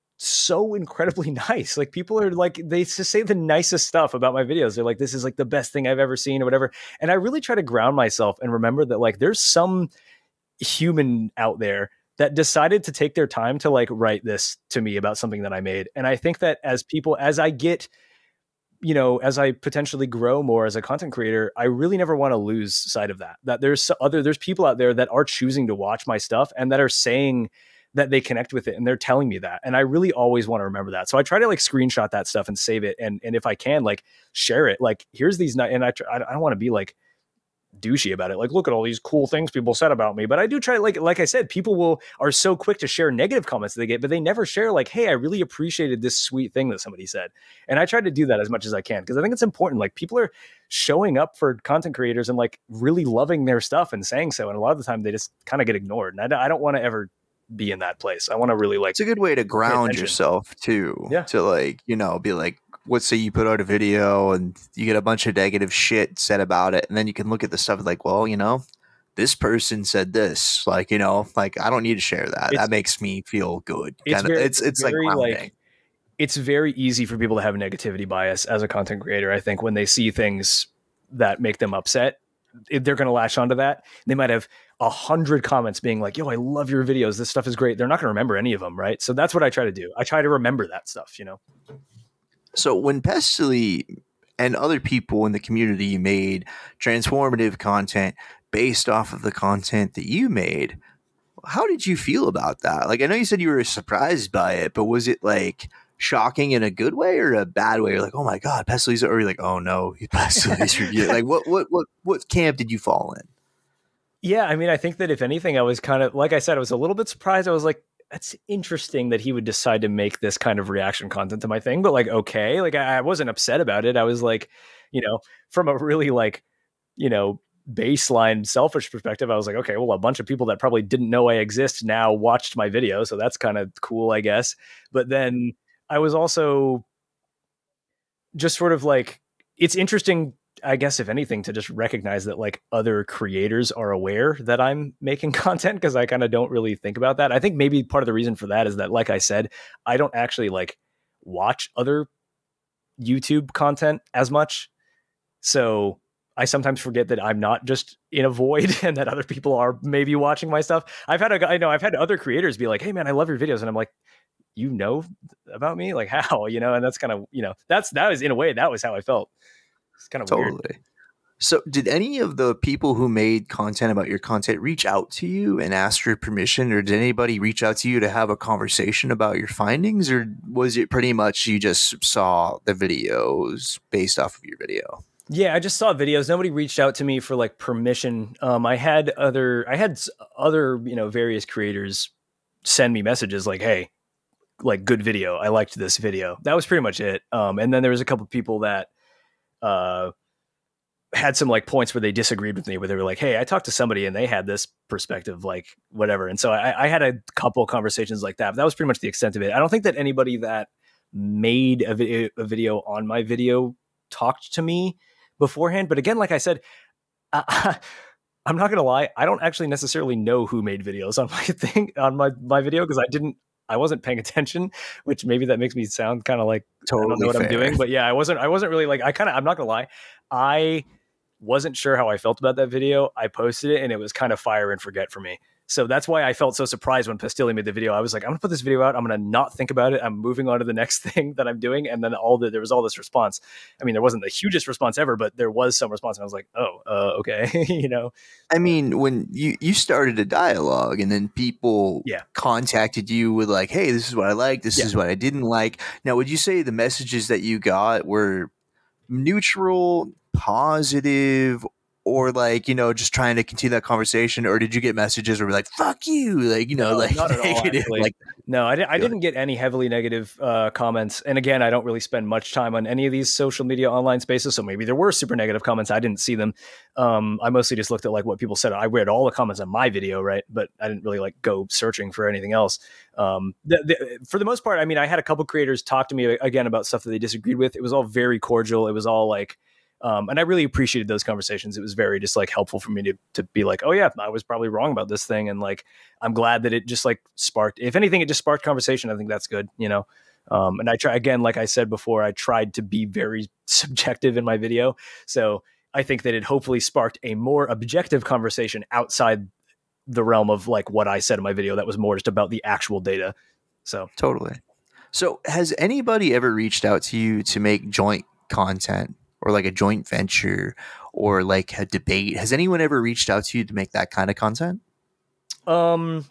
[SPEAKER 2] so incredibly nice. Like people are like, they just say the nicest stuff about my videos. They're like, this is like the best thing I've ever seen or whatever. And I really try to ground myself and remember that like, there's some human out there that decided to take their time to like write this to me about something that I made. And I think that as people, as I get, you know, as I potentially grow more as a content creator, I really never want to lose sight of that, that there's other, there's people out there that are choosing to watch my stuff and that are saying that they connect with it. And they're telling me that. And I really always want to remember that. So I try to like screenshot that stuff and save it. And, and if I can like share it, like here's these, and I, I don't want to be like douchey about it. Like, look at all these cool things people said about me. But I do try, like, like I said, people will are so quick to share negative comments that they get, but they never share like, hey, I really appreciated this sweet thing that somebody said. And I try to do that as much as I can because I think it's important. Like people are showing up for content creators and like really loving their stuff and saying so. And a lot of the time they just kind of get ignored. And I, I don't want to ever be in that place. I want to really like,
[SPEAKER 1] it's a good way to ground yourself too.
[SPEAKER 2] Yeah.
[SPEAKER 1] To like, you know, be like, let's say you put out a video and you get a bunch of negative shit said about it. And then you can look at the stuff like, well, you know, this person said this, like, you know, like I don't need to share that. It's, that makes me feel good.
[SPEAKER 2] It's
[SPEAKER 1] kind
[SPEAKER 2] very,
[SPEAKER 1] of, it's, it's
[SPEAKER 2] very,
[SPEAKER 1] like,
[SPEAKER 2] like, it's very easy for people to have negativity bias as a content creator. I think when they see things that make them upset, they're going to latch onto that. They might have a hundred comments being like, yo, I love your videos. This stuff is great. They're not going to remember any of them. Right. So that's what I try to do. I try to remember that stuff, you know?
[SPEAKER 1] So when Pestily and other people in the community made transformative content based off of the content that you made, how did you feel about that? Like, I know you said you were surprised by it, but was it like shocking in a good way or a bad way? You're like, oh my God, Pestyli's, or you're like, oh no, Pestyli's review. Like what, what, what, what camp did you fall in?
[SPEAKER 2] Yeah. I mean, I think that if anything, I was kind of, like I said, I was a little bit surprised. I was like, that's interesting that he would decide to make this kind of reaction content to my thing, but like, okay, like I, I wasn't upset about it. I was like, you know, from a really like, you know, baseline selfish perspective, I was like, okay, well, a bunch of people that probably didn't know I exist now watched my video. So that's kind of cool, I guess. But then I was also just sort of like, it's interesting, I guess, if anything, to just recognize that like other creators are aware that I'm making content because I kind of don't really think about that. I think maybe part of the reason for that is that, like I said, I don't actually like watch other YouTube content as much. So I sometimes forget that I'm not just in a void and that other people are maybe watching my stuff. I've had a, I know I've had other creators be like, hey man, I love your videos. And I'm like, you know about me? Like how, you know, and that's kind of, you know, that's, that was in a way, that was how I felt. It's kind of
[SPEAKER 1] totally
[SPEAKER 2] weird.
[SPEAKER 1] So did any of the people who made content about your content reach out to you and ask for permission, or did anybody reach out to you to have a conversation about your findings, or was it pretty much you just saw the videos based off of your video?
[SPEAKER 2] Yeah, I just saw videos. Nobody reached out to me for like permission. Um, I had other, I had other, you know, various creators send me messages like, hey, like good video. I liked this video. That was pretty much it. Um, and then there was a couple of people that, uh, had some like points where they disagreed with me, where they were like, hey, I talked to somebody and they had this perspective, like whatever. And so I, I had a couple conversations like that, but that was pretty much the extent of it. I don't think that anybody that made a video, a video on my video talked to me beforehand. But again, like I said, uh, I'm not going to lie. I don't actually necessarily know who made videos on my thing, on my, my video. Cause I didn't, I wasn't paying attention, which maybe that makes me sound kind of like, totally I don't know what fair. I'm doing, but yeah, I wasn't, I wasn't really like, I kind of, I'm not gonna lie. I wasn't sure how I felt about that video. I posted it and it was kind of fire and forget for me. So that's why I felt so surprised when Pastilli made the video. I was like, I'm gonna put this video out. I'm gonna not think about it. I'm moving on to the next thing that I'm doing. And then all the there was all this response. I mean, there wasn't the hugest response ever, but there was some response. And I was like, oh, uh, okay, you know.
[SPEAKER 1] I mean, when you you started a dialogue, and then people
[SPEAKER 2] yeah.
[SPEAKER 1] contacted you with like, hey, this is what I like, this yeah. is what I didn't like. Now, would you say the messages that you got were neutral, positive, or like, you know, just trying to continue that conversation? Or did you get messages where we're like, fuck you, like, you know,
[SPEAKER 2] no,
[SPEAKER 1] like
[SPEAKER 2] not at all,
[SPEAKER 1] negative, like
[SPEAKER 2] no, I, di- I didn't get any heavily negative uh, comments. And again, I don't really spend much time on any of these social media online spaces. So maybe there were super negative comments. I didn't see them. Um, I mostly just looked at like what people said. I read all the comments on my video, right? But I didn't really like go searching for anything else. Um, the, the, for the most part, I mean, I had a couple creators talk to me again about stuff that they disagreed with. It was all very cordial. It was all like, Um, and I really appreciated those conversations. It was very just like helpful for me to to be like, oh yeah, I was probably wrong about this thing. And like, I'm glad that it just like sparked, if anything, it just sparked conversation. I think that's good, you know? Um, and I try, again, like I said before, I tried to be very subjective in my video. So I think that it hopefully sparked a more objective conversation outside the realm of like what I said in my video. That was more just about the actual data. So
[SPEAKER 1] totally. So has anybody ever reached out to you to make joint content, or like a joint venture, or like a debate? Has anyone ever reached out to you to make that kind of content?
[SPEAKER 2] Um,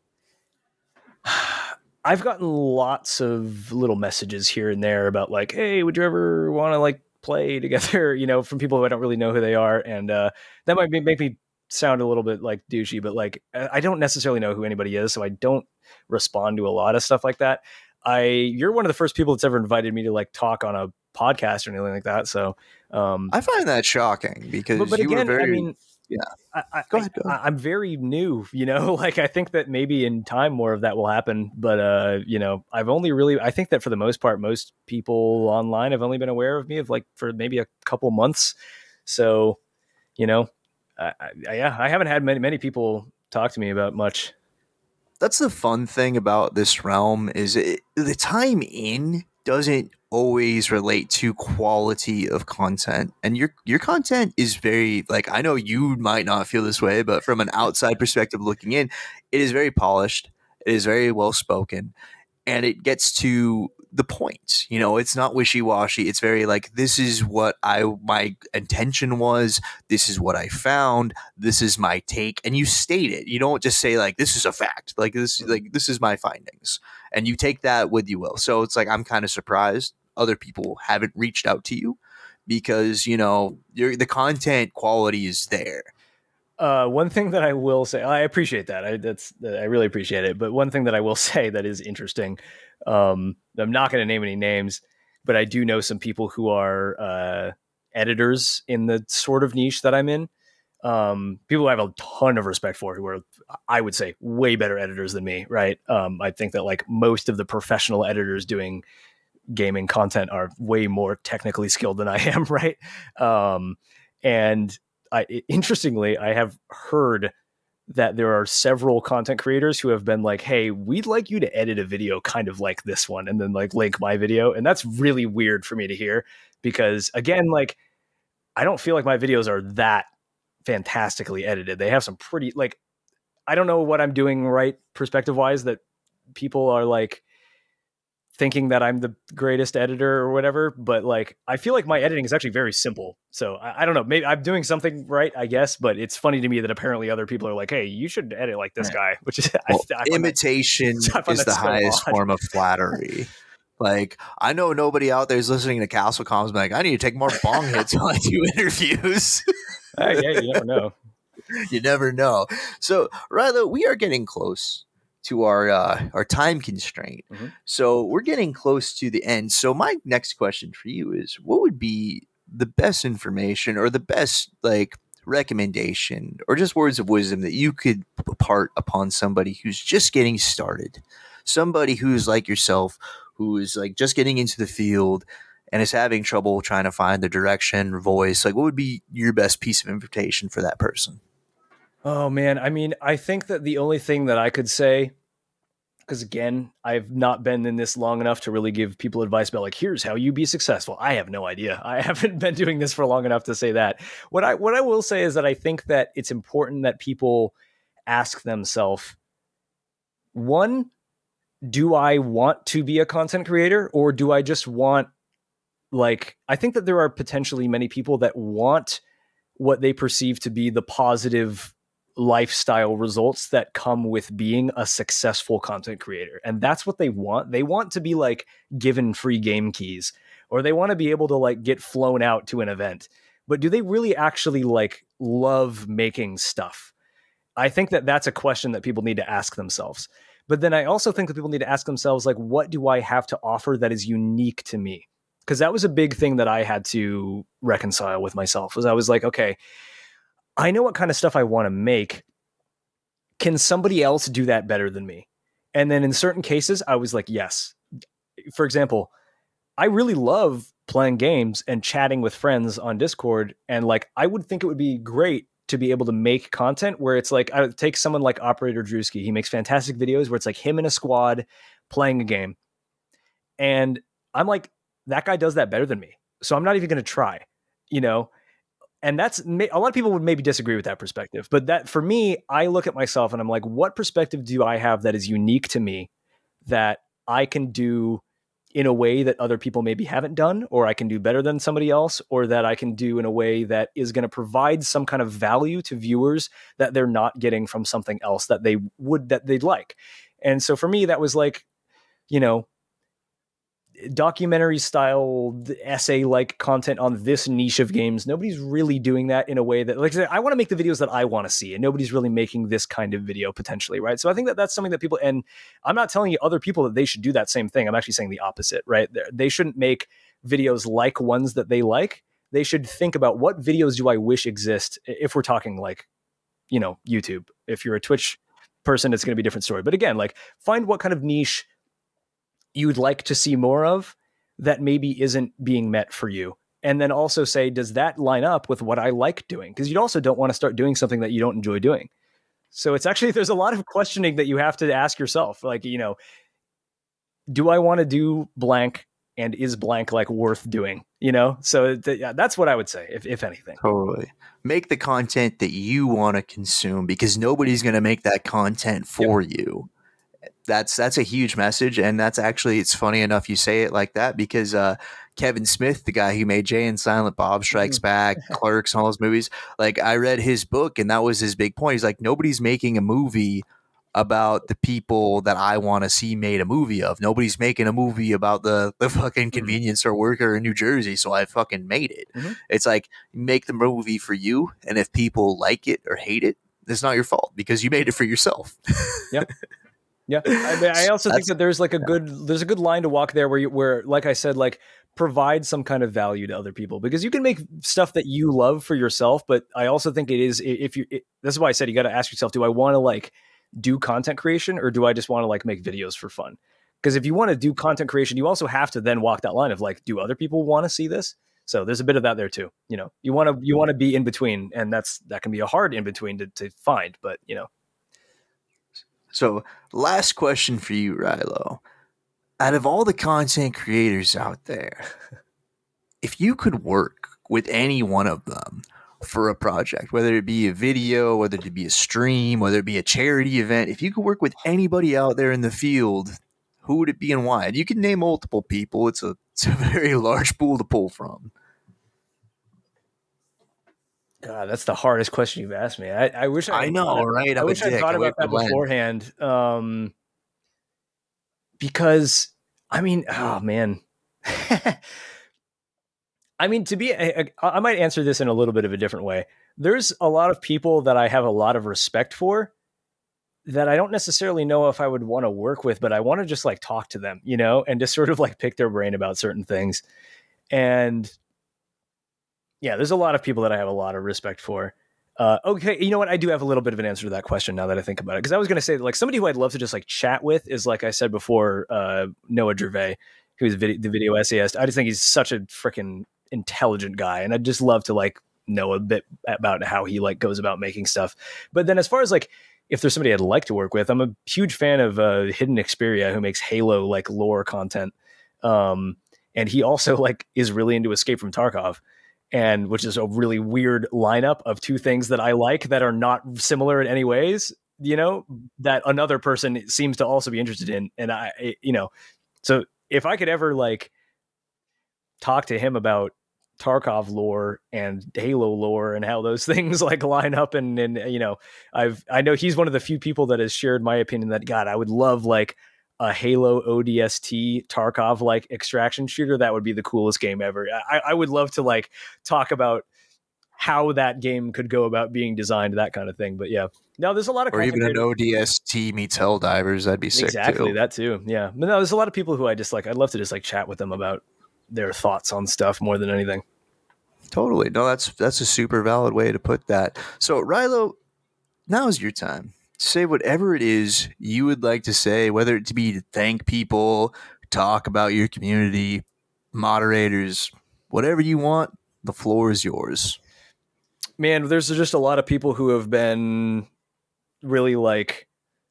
[SPEAKER 2] I've gotten lots of little messages here and there about like, hey, would you ever want to like play together? You know, from people who I don't really know who they are. And uh, that might be, make me sound a little bit like douchey, but like, I don't necessarily know who anybody is. So I don't respond to a lot of stuff like that. I, you're one of the first people that's ever invited me to like talk on a podcast or anything like that. So um,
[SPEAKER 1] I find that shocking because
[SPEAKER 2] but, but
[SPEAKER 1] you
[SPEAKER 2] again,
[SPEAKER 1] were very,
[SPEAKER 2] I mean,
[SPEAKER 1] yeah,
[SPEAKER 2] I, I,
[SPEAKER 1] go ahead, go ahead.
[SPEAKER 2] I, I'm very new, you know, like I think that maybe in time more of that will happen. But, uh, you know, I've only really, I think that for the most part, most people online have only been aware of me of like for maybe a couple months. So, you know, I, I, yeah, I haven't had many, many people talk to me about much.
[SPEAKER 1] That's the fun thing about this realm is it, the time in doesn't always relate to quality of content, and your your content is very, like, I know you might not feel this way, but from an outside perspective looking in, it is very polished, it is very well spoken, and it gets to the point. You know, it's not wishy-washy. It's very like, this is what I my intention was, this is what I found, this is my take, and you state it. You don't just say like, this is a fact, like this like this is my findings, and you take that with you. Will so it's like, I'm kind of surprised other people haven't reached out to you, because, you know, your the content quality is there.
[SPEAKER 2] Uh, one thing that I will say, I appreciate that. I that's I really appreciate it. But one thing that I will say that is interesting, um, I'm not going to name any names, but I do know some people who are uh, editors in the sort of niche that I'm in. Um, people I have a ton of respect for, who are, I would say, way better editors than me. Right? Um, I think that like most of the professional editors doing gaming content are way more technically skilled than I am. Right? Um, and I, interestingly, I have heard that there are several content creators who have been like, hey, we'd like you to edit a video kind of like this one, and then like link my video. And that's really weird for me to hear, because again, like, I don't feel like my videos are that fantastically edited. They have some pretty, like, I don't know what I'm doing right perspective wise that people are like thinking that I'm the greatest editor or whatever, but like, I feel like my editing is actually very simple. So I, I don't know, maybe I'm doing something right, I guess, but it's funny to me that apparently other people are like, hey, you should edit like this guy, which is
[SPEAKER 1] well,
[SPEAKER 2] I, I
[SPEAKER 1] imitation
[SPEAKER 2] that,
[SPEAKER 1] is the
[SPEAKER 2] so
[SPEAKER 1] highest
[SPEAKER 2] odd.
[SPEAKER 1] form of flattery. Like, I know nobody out there is listening to Castle Comms like, I need to take more bong hits while I do interviews.
[SPEAKER 2] uh, yeah, you never know.
[SPEAKER 1] You never know. So, Rilo, we are getting close to our uh, our time constraint. Mm-hmm. So we're getting close to the end. So my next question for you is, what would be the best information or the best like recommendation or just words of wisdom that you could impart upon somebody who's just getting started, somebody who's like yourself, who is like just getting into the field and is having trouble trying to find the direction, voice? Like, what would be your best piece of invitation for that person?
[SPEAKER 2] Oh man, I mean, I think that the only thing that I could say, because again, I've not been in this long enough to really give people advice about like, here's how you be successful. I have no idea. I haven't been doing this for long enough to say that. What I what I will say is that I think that it's important that people ask themselves, one, do I want to be a content creator, or do I just want, like, I think that there are potentially many people that want what they perceive to be the positive lifestyle results that come with being a successful content creator. And that's what they want. They want to be like given free game keys, or they want to be able to like get flown out to an event. But do they really actually like love making stuff? I think that that's a question that people need to ask themselves. But then I also think that people need to ask themselves, like, what do I have to offer that is unique to me? Because that was a big thing that I had to reconcile with myself, was I was like, okay, I know what kind of stuff I want to make. Can somebody else do that better than me? And then in certain cases, I was like, yes. For example, I really love playing games and chatting with friends on Discord. And like, I would think it would be great to be able to make content where it's like, I would take someone like Operator Drewski. He makes fantastic videos where it's like him in a squad playing a game. And I'm like, that guy does that better than me. So I'm not even going to try, you know? And that's, a lot of people would maybe disagree with that perspective, but that for me, I look at myself and I'm like, what perspective do I have that is unique to me that I can do in a way that other people maybe haven't done, or I can do better than somebody else, or that I can do in a way that is going to provide some kind of value to viewers that they're not getting from something else that they would, that they'd like. And so for me, that was like, you know, documentary style essay like content on this niche of games. Nobody's really doing that in a way that, like, I want to make the videos that I want to see, and nobody's really making this kind of video potentially, right? So I think that that's something that people, and I'm not telling you other people that they should do that same thing. I'm actually saying the opposite, right? They shouldn't make videos like ones that they like. They should think about, what videos do I wish exist, if we're talking like, you know, YouTube. If you're a Twitch person, it's going to be a different story. But again, like, find what kind of niche you'd like to see more of that maybe isn't being met for you. And then also say, does that line up with what I like doing? Because you also don't want to start doing something that you don't enjoy doing. So it's actually, there's a lot of questioning that you have to ask yourself. Like, you know, do I want to do blank, and is blank like worth doing? You know? So th- yeah, that's what I would say, if, if anything.
[SPEAKER 1] Totally. Make the content that you want to consume, because nobody's going to make that content for yep. you. That's that's a huge message, and that's actually, it's funny enough you say it like that, because uh, Kevin Smith, the guy who made Jay and Silent Bob Strikes Back, Clerks, and all those movies, like, I read his book, and that was his big point. He's like, nobody's making a movie about the people that I want to see made a movie of. Nobody's making a movie about the the fucking convenience store worker in New Jersey, so I fucking made it. Mm-hmm. It's like, make the movie for you, and if people like it or hate it, it's not your fault, because you made it for yourself.
[SPEAKER 2] Yeah. Yeah, I mean, I also think that there's like a good, there's a good line to walk there where you, where, like I said, like, provide some kind of value to other people, because you can make stuff that you love for yourself. But I also think it is, if you, it, this is why I said, you got to ask yourself, do I want to like do content creation, or do I just want to like make videos for fun? Because if you want to do content creation, you also have to then walk that line of like, do other people want to see this? So there's a bit of that there too. You know, you want to, you want to be in between, and that's, that can be a hard in between to, to find, but you know.
[SPEAKER 1] So last question for you, Rilo. Out of all the content creators out there, if you could work with any one of them for a project, whether it be a video, whether it be a stream, whether it be a charity event, if you could work with anybody out there in the field, who would it be and why? And you can name multiple people. It's a, it's a very large pool to pull from.
[SPEAKER 2] God, that's the hardest question you've asked me. I, I wish I,
[SPEAKER 1] I know, right?
[SPEAKER 2] I, I wish I thought about that beforehand. Um, because I mean, oh man, I mean, to be, I, I might answer this in a little bit of a different way. There's a lot of people that I have a lot of respect for that I don't necessarily know if I would want to work with, but I want to just like talk to them, you know, and just sort of like pick their brain about certain things. And yeah, there's a lot of people that I have a lot of respect for. Uh, okay, you know what? I do have a little bit of an answer to that question now that I think about it. Because I was going to say, like, somebody who I'd love to just like chat with is, like I said before, uh, Noah Gervais, who's vid- the video essayist. I just think he's such a freaking intelligent guy, and I'd just love to like know a bit about how he like goes about making stuff. But then, as far as like, if there's somebody I'd like to work with, I'm a huge fan of uh, Hidden Xperia, who makes Halo like lore content, um, and he also like is really into Escape from Tarkov. And which is a really weird lineup of two things that I like that are not similar in any ways. you know, that another person seems to also be interested in. And I, you know, so if I could ever like talk to him about Tarkov lore and Halo lore and how those things like line up, and and you know, I've I know he's one of the few people that has shared my opinion that, God, I would love like a Halo O D S T Tarkov like extraction shooter. That would be the coolest game ever. I, I would love to like talk about how that game could go about being designed, that kind of thing. But yeah, no, there's a lot of
[SPEAKER 1] or even an
[SPEAKER 2] creators.
[SPEAKER 1] O D S T meets Helldivers. That'd be sick
[SPEAKER 2] Exactly,
[SPEAKER 1] too.
[SPEAKER 2] that too. Yeah, but no, there's a lot of people who I just like. I'd love to just like chat with them about their thoughts on stuff more than anything.
[SPEAKER 1] Totally. No, that's that's a super valid way to put that. So, Rilo, now's your time. Say whatever it is you would like to say, whether it to be to thank people, talk about your community, moderators, whatever you want. The floor is yours.
[SPEAKER 2] Man, there's just a lot of people who have been really like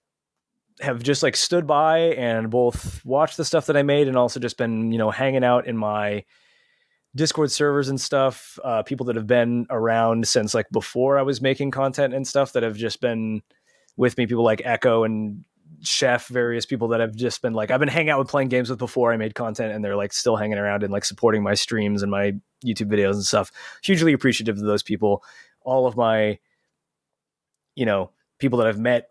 [SPEAKER 2] have just like stood by and both watched the stuff that I made and also just been, you know, hanging out in my Discord servers and stuff. Uh, people that have been around since like before I was making content and stuff that have just been with me. People like Echo and Chef, various people that have just been like, I've been hanging out with playing games with before I made content, and they're like still hanging around and like supporting my streams and my YouTube videos and stuff. Hugely appreciative of those people. All of my, you know, people that I've met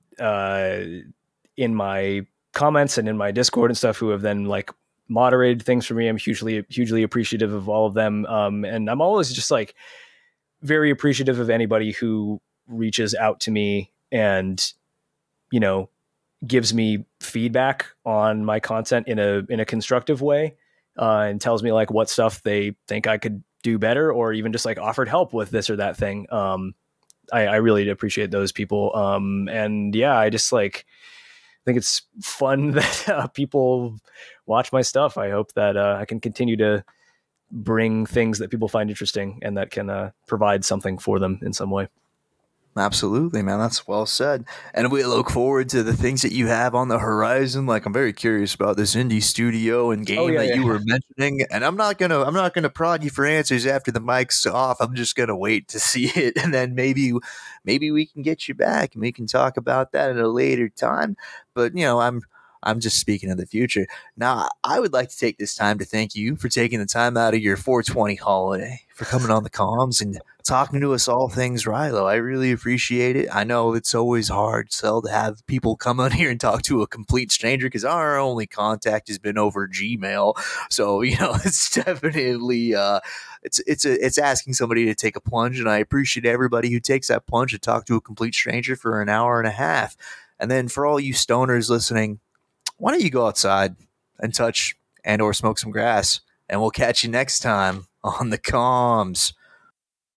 [SPEAKER 2] uh, in my comments and in my Discord and stuff who have then like moderated things for me. I'm hugely, hugely appreciative of all of them. Um, and I'm always just like very appreciative of anybody who reaches out to me and, you know, gives me feedback on my content in a, in a constructive way, uh, and tells me like what stuff they think I could do better, or even just like offered help with this or that thing. Um, I, I really appreciate those people. Um, and yeah, I just like, I think it's fun that uh, people watch my stuff. I hope that uh, I can continue to bring things that people find interesting and that can uh, provide something for them in some way.
[SPEAKER 1] Absolutely, man. That's well said. And we look forward to the things that you have on the horizon. Like, I'm very curious about this indie studio and game
[SPEAKER 2] Oh, yeah,
[SPEAKER 1] that
[SPEAKER 2] yeah.
[SPEAKER 1] you were mentioning. And I'm not gonna, I'm not gonna prod you for answers after the mic's off. I'm just gonna wait to see it, and then maybe, maybe we can get you back and we can talk about that at a later time. But you know, I'm. I'm just speaking of the future. Now, I would like to take this time to thank you for taking the time out of your four twenty holiday, for coming on the comms and talking to us all things Rilo. I really appreciate it. I know it's always hard, so to have people come on here and talk to a complete stranger, because our only contact has been over Gmail. So, you know, it's definitely uh, it's it's a, it's asking somebody to take a plunge, and I appreciate everybody who takes that plunge to talk to a complete stranger for an hour and a half. And then for all you stoners listening, why don't you go outside and touch and or smoke some grass, and we'll catch you next time on the comms.